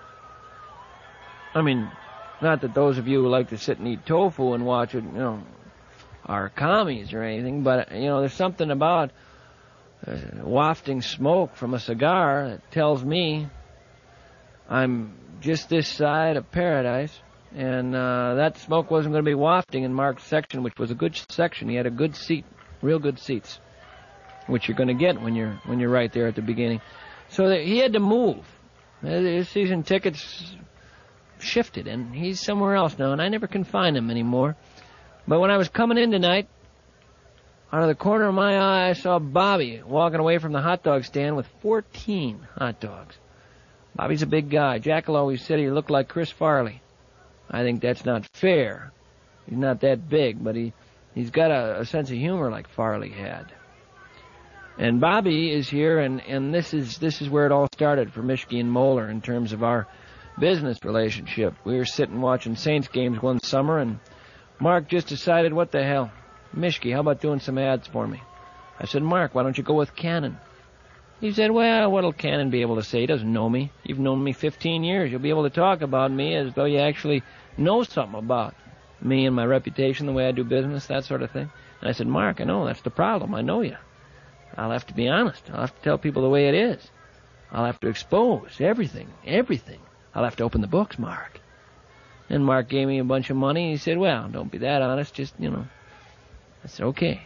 I mean, not that those of you who like to sit and eat tofu and watch it, are commies or anything, but, there's something about wafting smoke from a cigar that tells me I'm just this side of paradise, and that smoke wasn't going to be wafting in Mark's section, which was a good section. He had a good seat, real good seats, which you're going to get when you're right there at the beginning. So he had to move. His season tickets shifted, and he's somewhere else now, and I never can find him anymore. But when I was coming in tonight, out of the corner of my eye, I saw Bobby walking away from the hot dog stand with 14 hot dogs. Bobby's a big guy. Jackal always said he looked like Chris Farley. I think that's not fair. He's not that big, but he's got a sense of humor like Farley had. And Bobby is here, and this is where it all started for Mischke and Moeller in terms of our business relationship. We were sitting watching Saints games one summer, and Mark just decided, what the hell? Mischke, how about doing some ads for me? I said, Mark, why don't you go with Cannon? He said, well, what'll Cannon be able to say? He doesn't know me. You've known me 15 years. You'll be able to talk about me as though you actually know something about me and my reputation, the way I do business, that sort of thing. And I said, Mark, I know, that's the problem. I know you. I'll have to be honest. I'll have to tell people the way it is. I'll have to expose everything. I'll have to open the books, Mark. And Mark gave me a bunch of money. He said, well, don't be that honest. Just, I said, okay.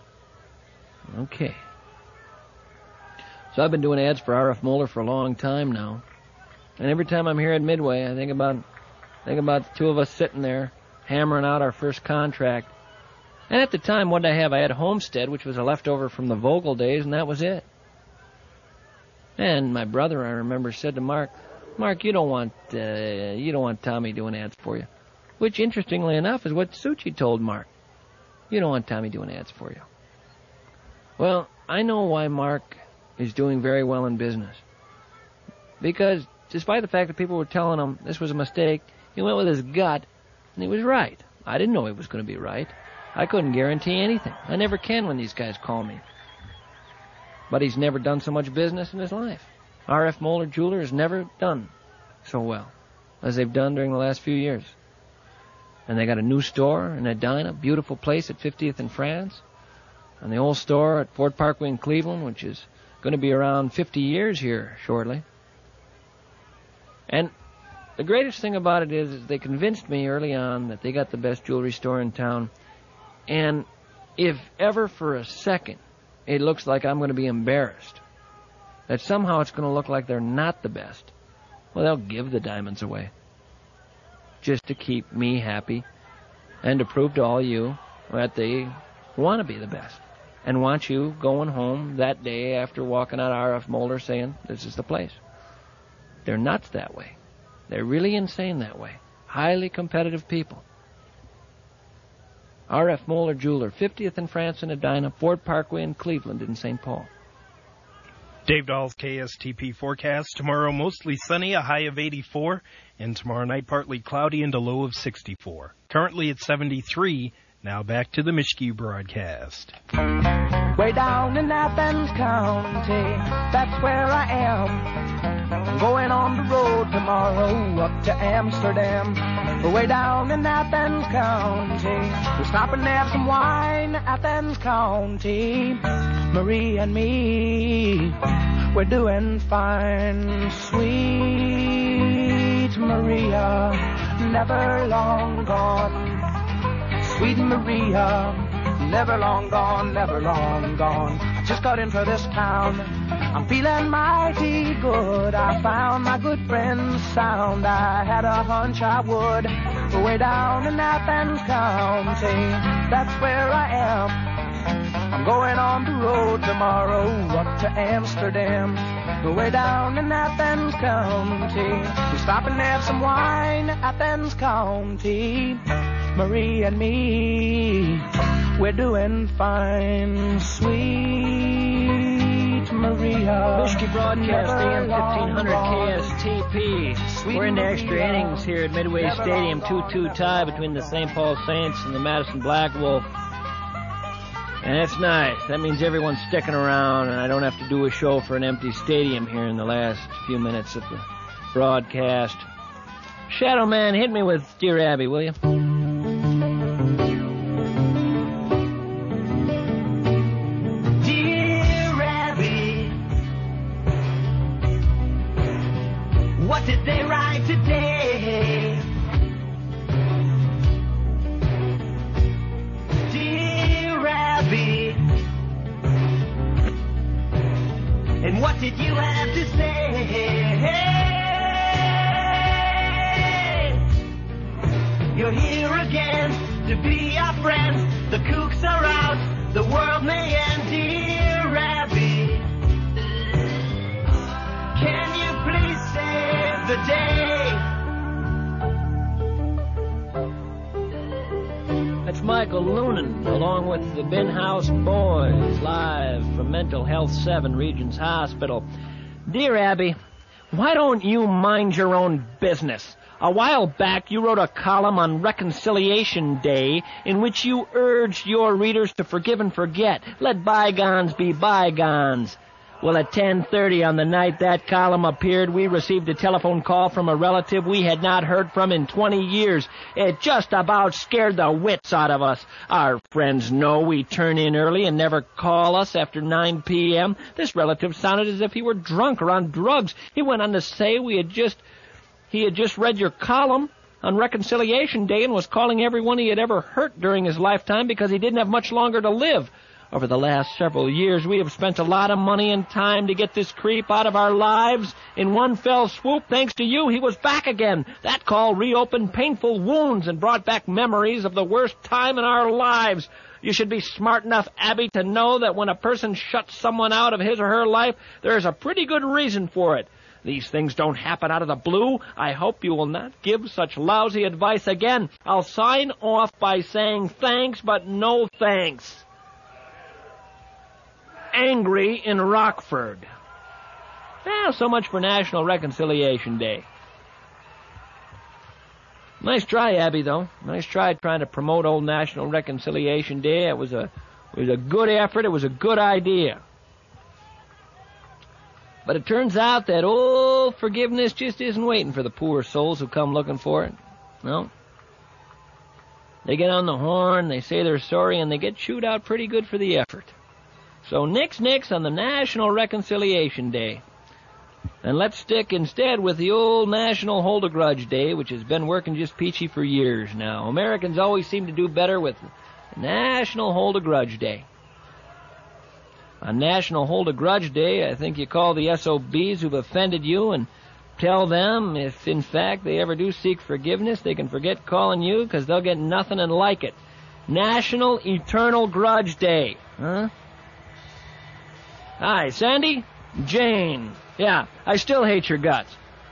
So I've been doing ads for R.F. Moeller for a long time now. And every time I'm here at Midway, I think about the two of us sitting there hammering out our first contract. And at the time, what did I have? I had Homestead, which was a leftover from the Vogel days, and that was it. And my brother, I remember, said to Mark, you don't want Tommy doing ads for you. Which, interestingly enough, is what Suchi told Mark. You don't want Tommy doing ads for you. Well, I know why Mark is doing very well in business. Because despite the fact that people were telling him this was a mistake, he went with his gut, and he was right. I didn't know he was going to be right. I couldn't guarantee anything. I never can when these guys call me. But he's never done so much business in his life. R.F. Moeller Jeweler has never done so well as they've done during the last few years. And they got a new store in Edina, beautiful place at 50th and France. And the old store at Fort Parkway in Cleveland, which is going to be around 50 years here shortly. And the greatest thing about it is they convinced me early on that they got the best jewelry store in town. And if ever for a second it looks like I'm going to be embarrassed, that somehow it's going to look like they're not the best, well, they'll give the diamonds away. Just to keep me happy and to prove to all you that they want to be the best and want you going home that day after walking out R.F. Moeller saying, this is the place. They're nuts that way. They're really insane that way. Highly competitive people. R.F. Moeller Jeweler, 50th and France in Edina, Fort Parkway in Cleveland in St. Paul. Dave Dahl's KSTP forecast. Tomorrow mostly sunny, a high of 84, and tomorrow night partly cloudy and a low of 64. Currently at 73. Now back to the Mischke broadcast. Way down in Athens County, that's where I am. I'm going on the road tomorrow up to Amsterdam. Way down in Athens County, we're stopping to have some wine. Athens County, Marie and me, we're doing fine. Sweet Maria, never long gone. Sweet Maria, never long gone, never long gone. I just got into this town. I'm feeling mighty good. I found my good friend's sound. I had a hunch I would. Way down in Athens County, that's where I am. I'm going on the road tomorrow up to Amsterdam. Way down in Athens County, we stop and have some wine. Athens County, Marie and me, we're doing fine. Sweet Maria. Mischke Broadcast, AM 1500 KSTP. We're in the extra innings here at Midway Stadium. 2-2 tie between the St. Paul Saints and the Madison Black Wolf. And that's nice. That means everyone's sticking around, and I don't have to do a show for an empty stadium here in the last few minutes of the broadcast. Shadow Man, hit me with Dear Abby, will you? Dear Abby, what did they write today? Dear Abby, and what did you have to say? You're here again to be our friends. The kooks are out, the world may end. Dear Abby, can you please save the day? That's Michael Noonan, along with the Bin House Boys, live from Mental Health 7 Regions Hospital. Dear Abby, why don't you mind your own business? A while back, you wrote a column on Reconciliation Day in which you urged your readers to forgive and forget. Let bygones be bygones. Well, at 10:30 on the night that column appeared, we received a telephone call from a relative we had not heard from in 20 years. It just about scared the wits out of us. Our friends know we turn in early and never call us after 9 p.m. This relative sounded as if he were drunk or on drugs. He went on to say he had just read your column on Reconciliation Day and was calling everyone he had ever hurt during his lifetime because he didn't have much longer to live. Over the last several years, we have spent a lot of money and time to get this creep out of our lives. In one fell swoop, thanks to you, he was back again. That call reopened painful wounds and brought back memories of the worst time in our lives. You should be smart enough, Abby, to know that when a person shuts someone out of his or her life, there is a pretty good reason for it. These things don't happen out of the blue. I hope you will not give such lousy advice again. I'll sign off by saying thanks, but no thanks. Angry in Rockford. Well, so much for National Reconciliation Day. Nice try, Abby, though. Nice try trying to promote old National Reconciliation Day. It was a good effort. It was a good idea. But it turns out that old forgiveness just isn't waiting for the poor souls who come looking for it. No. They get on the horn, they say they're sorry, and they get chewed out pretty good for the effort. So nix on the National Reconciliation Day. And let's stick instead with the old National Hold a Grudge Day, which has been working just peachy for years now. Americans always seem to do better with National Hold a Grudge Day. On National Hold a Grudge Day, I think you call the SOBs who've offended you and tell them if, in fact, they ever do seek forgiveness, they can forget calling you because they'll get nothing and like it. National Eternal Grudge Day. Huh? Hi, Sandy? Jane. Yeah, I still hate your guts.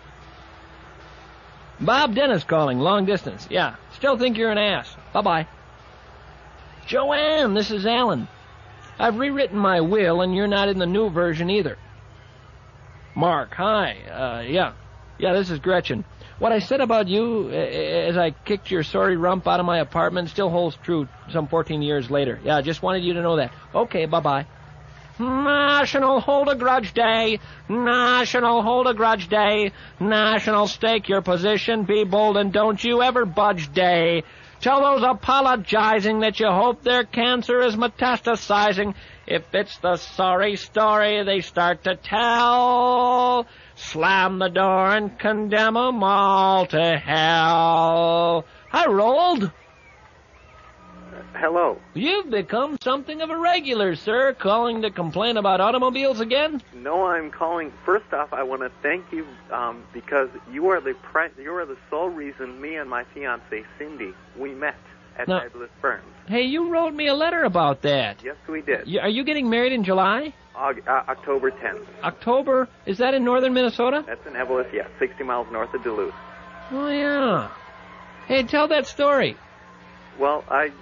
Bob Dennis calling, long distance. Yeah, still think you're an ass. Bye-bye. Joanne, this is Alan. I've rewritten my will, and you're not in the new version either. Mark, hi. Yeah, this is Gretchen. What I said about you as I kicked your sorry rump out of my apartment still holds true some 14 years later. Yeah, I just wanted you to know that. Okay, bye-bye. National Hold a Grudge Day. National Hold a Grudge Day. National Stake Your Position. Be bold and don't you ever budge Day. Tell those apologizing that you hope their cancer is metastasizing. If it's the sorry story they start to tell, slam the door and condemn 'em all to hell. Hi, Roald. Hello. You've become something of a regular, sir, calling to complain about automobiles again? No, I'm calling. First off, I want to thank you because you are the sole reason me and my fiancée, Cindy, we met at Fabulous Ferns. Hey, you wrote me a letter about that. Yes, we did. Are you getting married in July? October 10th. October? Is that in northern Minnesota? That's in Evelyn, yeah, 60 miles north of Duluth. Oh, yeah. Hey, tell that story. Well, I'm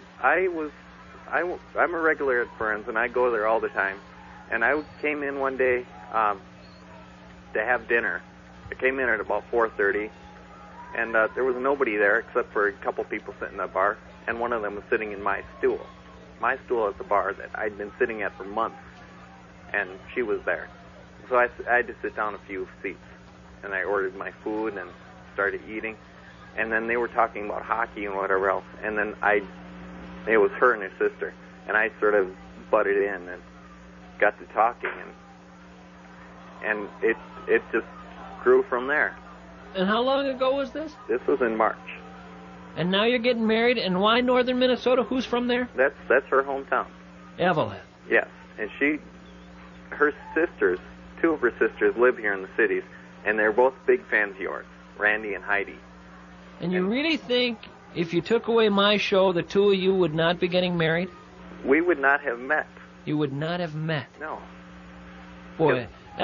a regular at Ferns, and I go there all the time. And I came in one day to have dinner. I came in at about 4:30, and there was nobody there except for a couple people sitting at the bar, and one of them was sitting in my stool at the bar that I'd been sitting at for months, and she was there. So I had to sit down a few seats, and I ordered my food and started eating. And then they were talking about hockey and whatever else, and then it was her and her sister, and I sort of butted in and got to talking, and it just grew from there. And how long ago was this? This was in March. And now you're getting married, and why northern Minnesota? Who's from there? That's her hometown. Evelyn. Yes, and her sisters, two of her sisters live here in the cities, and they're both big fans of yours, Randy and Heidi. And you really think if you took away my show, the two of you would not be getting married? We would not have met. You would not have met. No. Boy,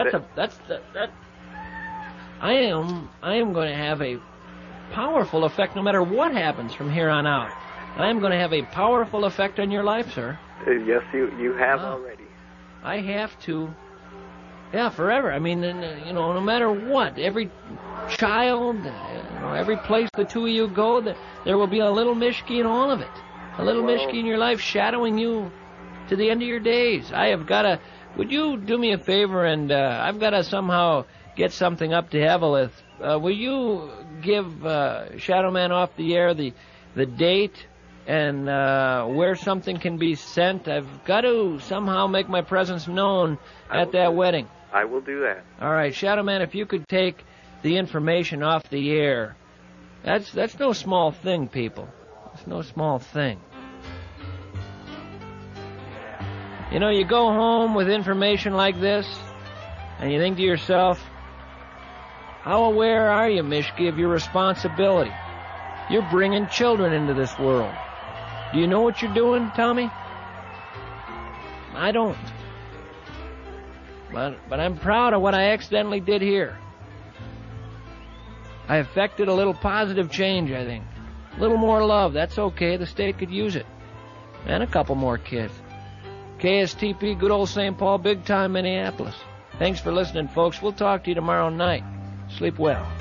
I am going to have a powerful effect no matter what happens from here on out. I am going to have a powerful effect on your life, sir. Yes, you have already. I have to. Yeah, forever. I mean, no matter what, every child, every place the two of you go, there will be a little Mishki in all of it. A little Mishki in your life shadowing you to the end of your days. I have got to... Would you do me a favor, and I've got to somehow get something up to Evelyn. Will you give Shadow Man off the air the date and where something can be sent? I've got to somehow make my presence known at that wedding. I will do that. All right, Shadow Man, if you could take the information off the air. That's no small thing, people. It's no small thing. You know, you go home with information like this, and you think to yourself, how aware are you, Mishki, of your responsibility? You're bringing children into this world. Do you know what you're doing, Tommy? I don't. But I'm proud of what I accidentally did here. I effected a little positive change, I think. A little more love. That's okay. The state could use it. And a couple more kids. KSTP, good old St. Paul, big time Minneapolis. Thanks for listening, folks. We'll talk to you tomorrow night. Sleep well.